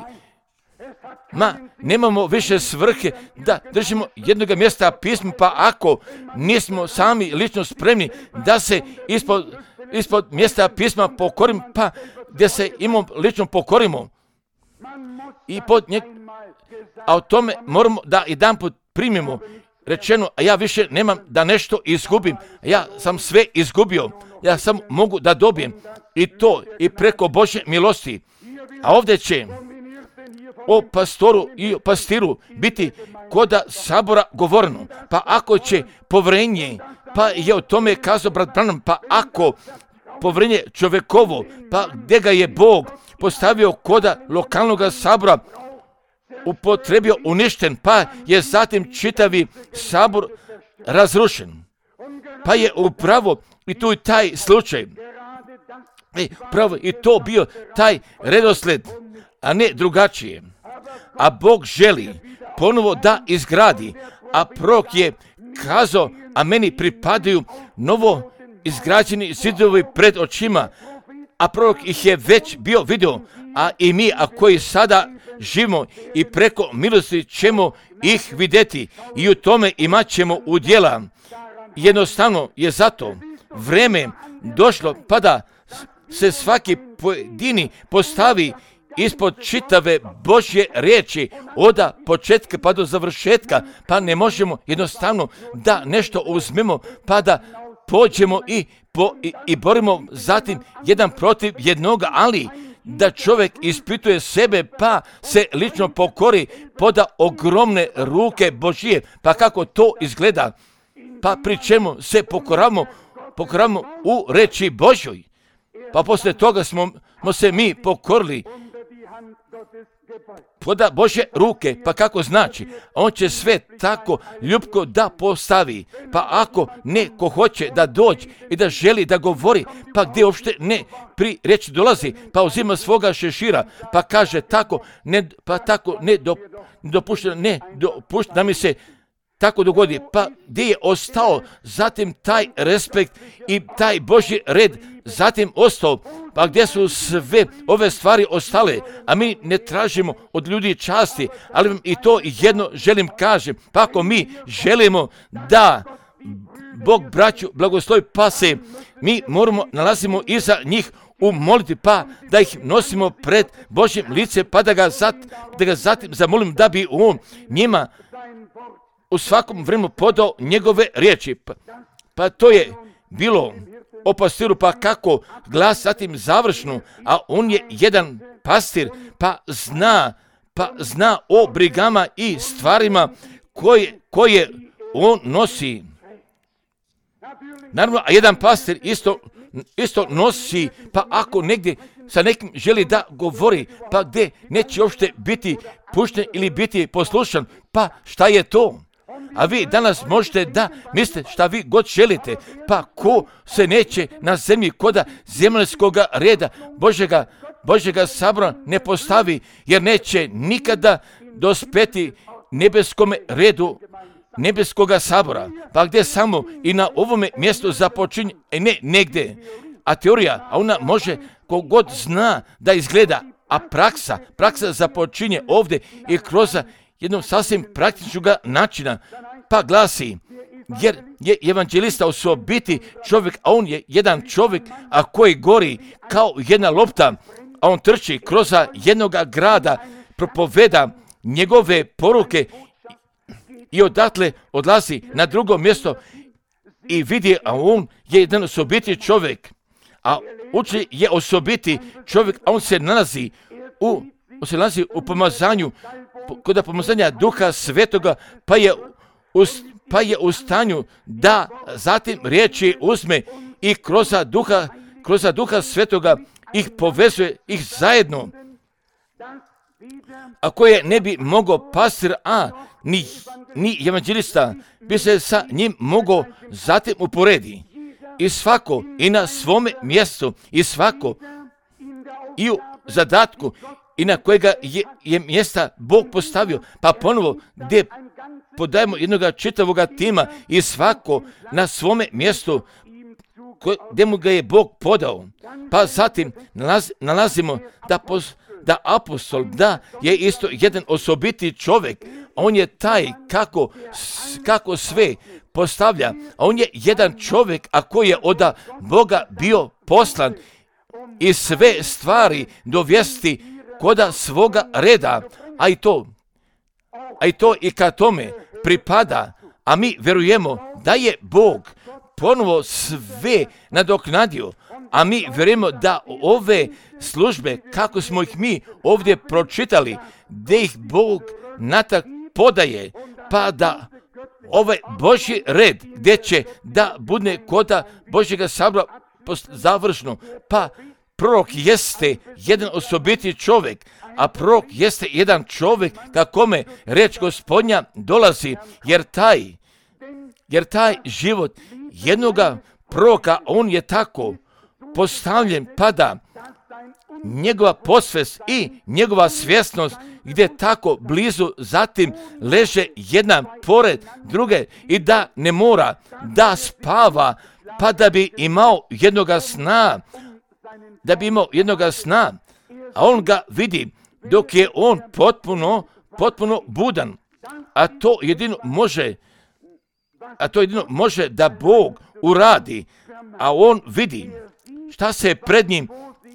Nemamo više svrhe da držimo jednog mjesta pisma, pa ako nismo sami lično spremni da se ispod mjesta pisma pokorimo, pa gdje se lično pokorimo i a o tome moramo da jedanput primimo rečeno, a ja više nemam da nešto izgubim, ja sam sve izgubio, ja sam mogu da dobijem i to i preko Božje milosti. A ovdje će o pastoru i o pastiru biti koda sabora govoreno, pa ako će povrenje pa je o tome kazao brat Branham, pa ako povrenje čovekovo, pa gdje ga je Bog postavio koda lokalnog sabora, upotrebio uništen, pa je zatim čitavi sabor razrušen. Pa je upravo i tu taj slučaj. Pravo i to bio taj redosled, a ne drugačije. A Bog želi ponovo da izgradi, a prorok je kazao, a meni pripadaju novo izgrađeni zidovi pred očima, a prorok ih je već bio vidio, a i mi, a koji sada živimo i preko milosti ćemo ih vidjeti i u tome imat ćemo udjela. Jednostavno je zato vreme došlo pa da se svaki pojedini postavi ispod čitave Božje riječi od početka pa do završetka, pa ne možemo jednostavno da nešto uzmemo pa da pođemo i borimo zatim jedan protiv jednoga, ali da čovjek ispituje sebe pa se lično pokori poda ogromne ruke Božije, pa kako to izgleda, pa pri čemu se pokoravamo u reči Božjoj, pa poslije toga smo se mi pokorili poda Božje ruke, pa kako znači, on će sve tako ljubko da postavi, pa ako neko hoće da dođe i da želi da govori, pa gdje uopšte ne pri reći dolazi, pa uzima svoga šešira, pa kaže tako, ne dopušta da mi se tako dogodi, pa gdje je ostao zatim taj respekt i taj Božji red zatim ostao, pa gdje su sve ove stvari ostale, a mi ne tražimo od ljudi časti, ali vam i to jedno želim kažem, pa ako mi želimo da Bog braću blagoslovi, pa se mi nalazimo iza njih u molitvi, pa da ih nosimo pred Božjim lice, pa da ga zatim zamolim da bi on njima u svakom vremenu podao njegove riječi. Pa to je bilo o pastiru, pa kako glas zatim završnu, a on je jedan pastir, pa zna o brigama i stvarima koje on nosi. Naravno, a jedan pastir isto nosi, pa ako negdje sa nekim želi da govori, pa gdje neće uopšte biti pušten ili biti poslušan, pa šta je to? A vi danas možete da mislite šta vi god želite, pa ko se neće na zemlji koda zemaljskoga reda Božjega sabora ne postavi, jer neće nikada dospeti nebeskome redu nebeskoga sabora, pa gdje samo i na ovome mjestu započinje, ne negdje. A teorija, a ona može kogod zna da izgleda, a praksa započinje ovdje i kroz jednom sasvim praktičnog načina, pa glasi, jer je evanđelista osobiti čovjek, a on je jedan čovjek, a koji gori kao jedna lopta, a on trči kroz jednoga grada, propoveda njegove poruke i odatle odlazi na drugo mjesto i vidi, a on je jedan osobiti čovjek, a uči je osobiti čovjek, a on se nalazi u pomazanju, kod pomazanja Duha Svetoga, pa je u stanju da zatim riječi uzme i kroz Duha Svetoga ih povezuje, ih zajedno. Ako je ne bi mogao pastir, ni evanđelista, bi se sa njim mogao zatim uporedi. I svako i na svome mjestu, i svako i u zadatku, i na kojega je mjesta Bog postavio, pa ponovo gdje podajemo jednoga čitavoga tima i svako na svome mjestu gdje mu ga je Bog podao. Pa zatim nalazimo da apostol, da je isto jedan osobiti čovjek, on je taj kako sve postavlja, a on je jedan čovjek, a koji je od Boga bio poslan i sve stvari dovesti koda svoga reda, a i to i ka tome pripada, a mi vjerujemo da je Bog ponovo sve nadoknadio, a mi vjerujemo da ove službe, kako smo ih mi ovdje pročitali, da ih Bog natak podaje, pa da ovaj Božji red gdje će da bude koda Božjega sabora završno. Pa prorok jeste jedan osobiti čovjek, a prorok jeste jedan čovjek kakome reč Gospodnja dolazi, jer taj život jednoga proroka, on je tako postavljen, pa da njegova posvest i njegova svjesnost gdje tako blizu zatim leže jedna pored druge i da ne mora da spava, pa da bi imao jednoga sna, a on ga vidi dok je on potpuno budan, a to jedino može da Bog uradi, a on vidi šta se pred njim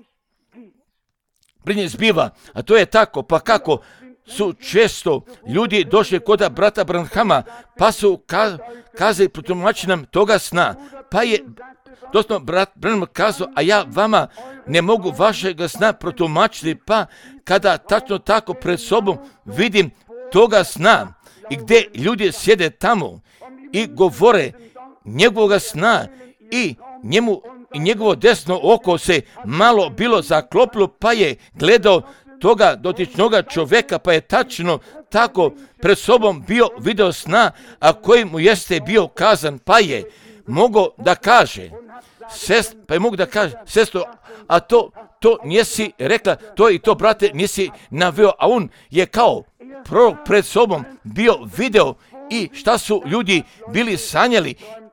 zbiva, a to je tako. Pa kako su često ljudi došli kod brata Branhama, pa su kazali, protumači nam toga sna, pa je doslovno brat Branham kazao, a ja vama ne mogu vašega sna protumačiti, pa kada tačno tako pred sobom vidim toga sna i gdje ljudi sjede tamo i govore njegovoga sna i njegovo desno oko se malo bilo zaklopilo, pa je gledao toga dotičnoga čovjeka, pa je tačno tako pred sobom bio video sna, a koji mu jeste bio kazan, pa je mogao da kaže, sestro, a to nisi rekla, to i to, brate, nisi naveo, a on je kao prorok pred sobom bio video i šta su ljudi bili sanjali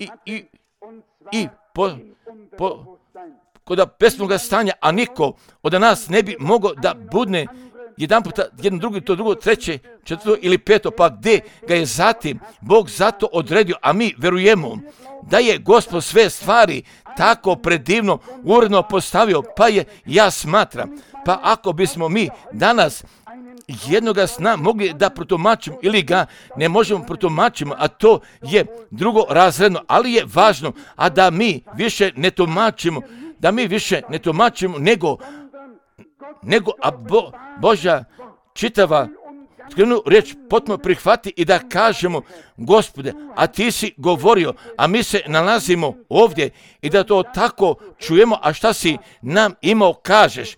i kod besnoga stanja, a niko od nas ne bi mogao da budne jedan puta, jedno drugo, to drugo, treće, četvrto ili peto, pa gdje ga je zatim Bog zato odredio, a mi verujemo da je Gospod sve stvari tako predivno, uredno postavio, pa je, ja smatram, pa ako bismo mi danas jednoga sna mogli da protumačimo ili ga ne možemo protumačimo, a to je drugo razredno, ali je važno, a da mi više ne tumačimo, nego Božja čitava skrivenu riječ potpuno prihvati i da kažemo, Gospode, a ti si govorio, a mi se nalazimo ovdje i da to tako čujemo, a šta si nam imao kažeš,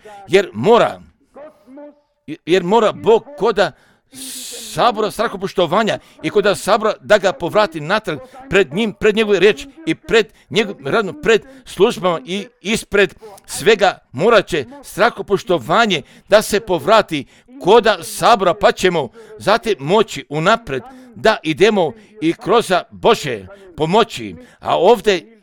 jer mora Bog koda sabora strahopoštovanja i koda sabora da ga povrati natrag pred njegovu riječ i pred službama i ispred svega morat će strahopoštovanje da se povrati koda sabora, pa ćemo zatim moći unapred da idemo i kroz Bože pomoći. A ovdje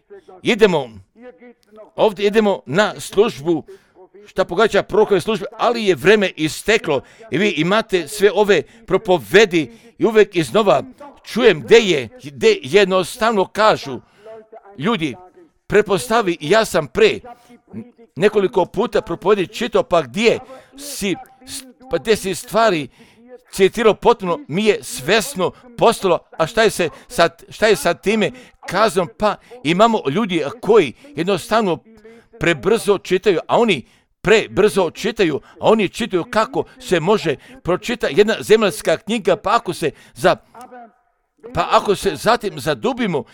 idemo na službu šta pogađa prorokove službe, ali je vreme isteklo i vi imate sve ove propovedi i uvijek iznova čujem gdje jednostavno kažu ljudi, pretpostavi, ja sam pre nekoliko puta propovedi čitao, pa gdje si stvari citirao potpuno, mi je svesno postalo, a šta je sa time kazom, pa imamo ljudi koji jednostavno prebrzo čitaju, a oni čitaju kako se može pročitati jedna zemaljska knjiga, pa ako se zatim zadubimo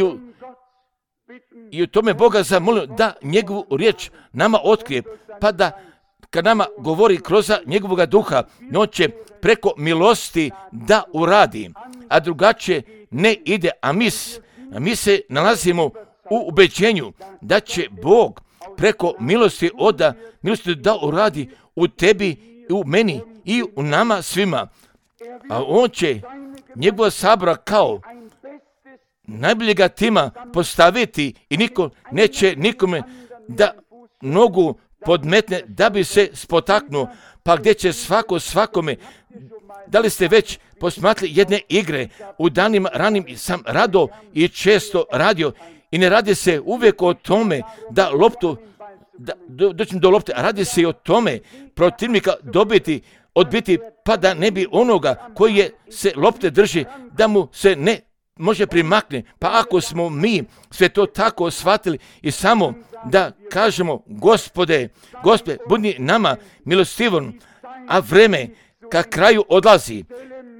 i u tome Boga zamolimo da njegovu riječ nama otkrije, pa da kad nama govori kroz njegovoga duha, on će preko milosti da uradi, a drugačije ne ide, a mi se nalazimo u ubeđenju da će Bog preko milosti da uradi u tebi i u meni i u nama svima. A on će njegova sabora kao najboljega tima postaviti i niko neće nikome da nogu podmetne da bi se spotaknuo, pa gdje će svakome. Da li ste već posmatrali jedne igre? U danima ranim sam rado i često radio i ne radi se uvijek o tome da loptu, doćem do lopte, radi se i o tome protivnika odbiti, pa da ne bi onoga koji se lopte drži, da mu se ne može primakne. Pa ako smo mi sve to tako shvatili i samo da kažemo, Gospode, budi nama milostivan, a vreme ka kraju odlazi,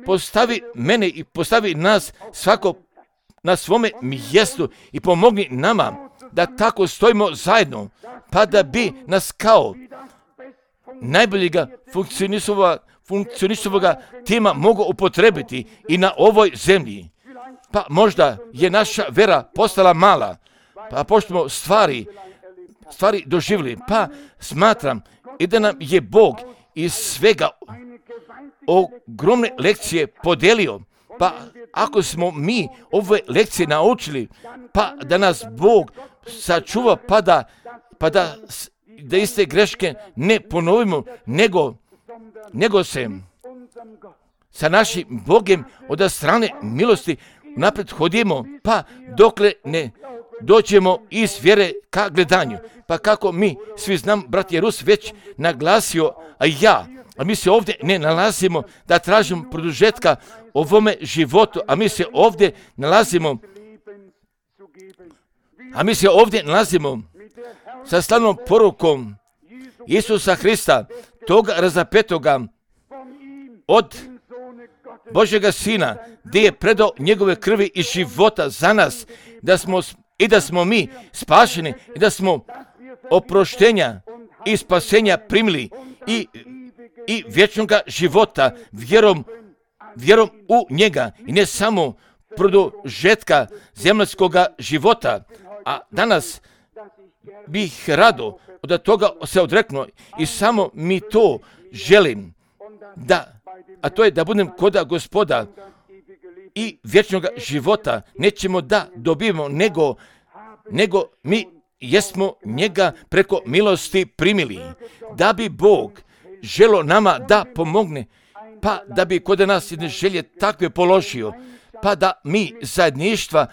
postavi mene i postavi nas svako na svome mjestu i pomogni nama da tako stojimo zajedno, pa da bi nas kao najboljega funkcionistoga tima mogu upotrebiti i na ovoj zemlji. Pa možda je naša vera postala mala, pa pošto smo stvari doživjeli, pa smatram i da nam je Bog iz svega ogromne lekcije podelio. Pa ako smo mi ove lekcije naučili, pa da nas Bog sačuva, pa da iste greške ne ponovimo, nego se sa našim Bogem od strane milosti napred hodimo, pa dokle ne dođemo iz vjere ka gledanju. Pa kako mi svi znam, brat je Rus već naglasio, a mi se ovdje ne nalazimo da tražimo produžetka ovome životu, a mi se ovdje nalazimo sa slavnom porukom Isusa Hrista, toga razapetoga od Božjega Sina, gdje je predao njegove krvi i života za nas, da smo mi spašeni i da smo oproštenja i spasenja primili i vječnoga života vjerom u njega i ne samo produžetka zemaljskoga života. A danas bih rado od toga se odreknuo i samo mi to želim, a to je da budem koda Gospoda i vječnoga života nećemo da dobijemo, nego mi jesmo njega preko milosti primili, da bi Bog želo nama da pomogne, pa da bi kod nas jedne želje takve položio, pa da mi zajedništva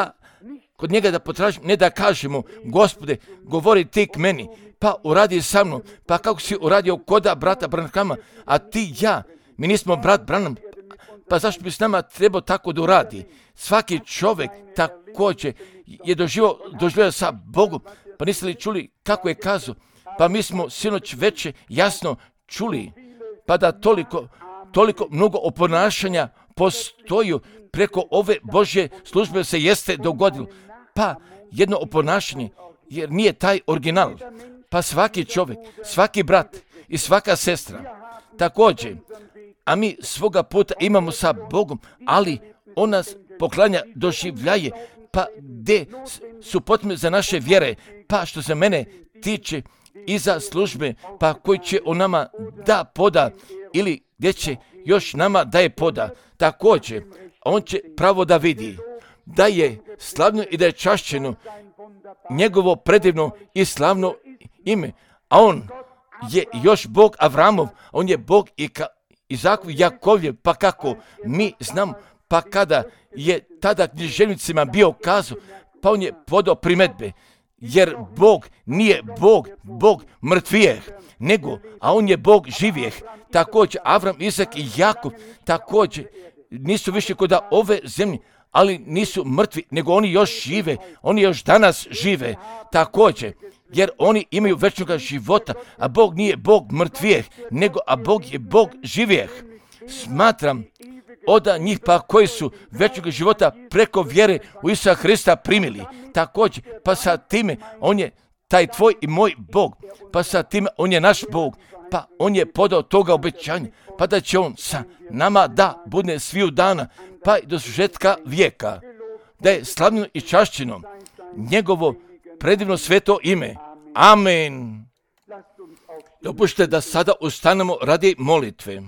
kod njega da potražimo, ne da kažemo, Gospode, govori ti k meni, pa uradi sa mnom, pa kako si uradio koda brata Branhama, a ti mi nismo brat Branham, pa zašto bi s nama trebao tako da uradi? Svaki čovjek također je doživio sa Bogom, pa niste li čuli kako je kazao? Pa mi smo sinoć već jasno čuli, pa da toliko mnogo oponašanja postoju preko ove Božje službe se jeste dogodilo. Pa jedno oponašanje, jer nije taj original, pa svaki čovjek, svaki brat i svaka sestra također, a mi svoga puta imamo sa Bogom, ali on nas poklanja, doživljaje, pa gdje su potrebne za naše vjere, pa što se mene tiče i za službe, pa koji će on nama da poda ili gdje će još nama da je poda. Također, on će pravo da vidi da je slavno i da je čašćeno njegovo predivno i slavno ime, a on je još Bog Avramov, on je Bog Izakov i Jakovljev, pa kako mi znam, pa kada je tada književnicima bio kazao, pa on je podao primedbe, jer Bog nije Bog mrtvijeh, a on je Bog živijeh. Također Avram, Izak i Jakov također nisu više kod ove zemlje, ali nisu mrtvi, nego oni još žive, oni još danas žive također, jer oni imaju večnog života, a Bog nije Bog mrtvijeh, a Bog je Bog živijeh. Smatram od njih pa koji su večnog života preko vjere u Isusa Hrista primili. Također, pa sa time on je taj tvoj i moj Bog, pa sa time on je naš Bog, pa on je podao toga obećanja, pa da će on sa nama da bude sviju dana, pa i do sužetka vijeka, da je slavljeno i čašćeno njegovo predivno sveto ime. Amen. Dopušte da sada ustanemo radi molitve.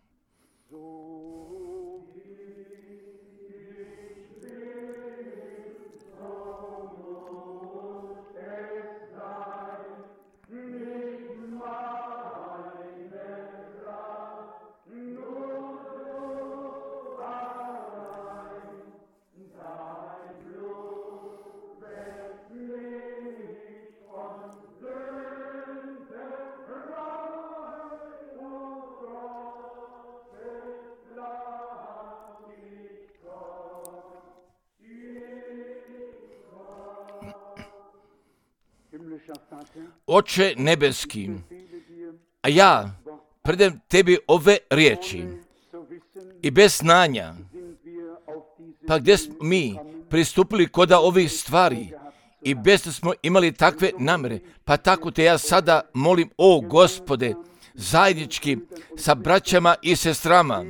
Oče nebeski, a ja predam tebi ove riječi i bez znanja. Pa gdje smo mi pristupili kod ovih stvari i bez da smo imali takve namere. Pa tako te ja sada molim, o Gospode, zajednički sa braćama i sestrama,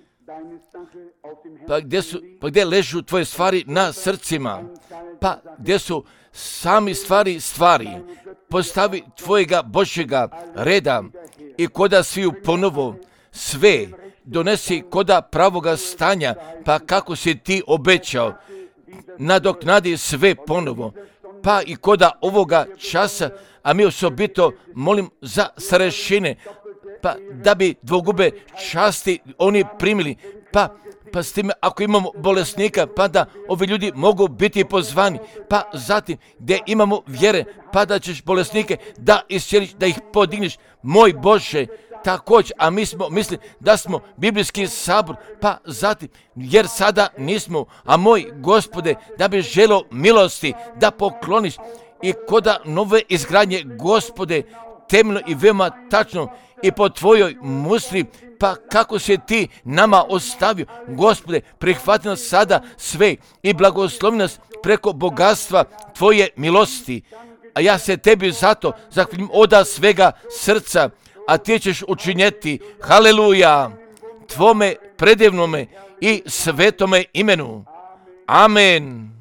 pa gdje ležu tvoje stvari na srcima, pa gdje su sami stvari, postavi tvojega Božjega reda i koda sviju ponovo sve donesi koda pravoga stanja, pa kako si ti obećao, nadoknadi sve ponovo, pa i koda ovoga časa, a mi osobito molim za starešine, pa da bi dvogube časti oni primili, pa s time ako imamo bolesnika, pa da ovi ljudi mogu biti pozvani, pa zatim gdje imamo vjere, pa da ćeš bolesnike da iscijeliš, da ih podigneš, moj Bože, također, a mi smo mislili da smo biblijski sabor, pa zatim, jer sada nismo, a moj Gospode, da bi želo milosti, da pokloniš i koda nove izgradnje, Gospode, temeljno i veoma tačno i po tvojoj musli, pa kako se ti nama ostavio, Gospode, prihvati nas sada sve i blagoslovi nas preko bogatstva tvoje milosti. A ja se tebi zato zahvaljujem od svega srca, a ti ćeš učinjeti, haleluja, tvome predivnome i svetome imenu. Amen.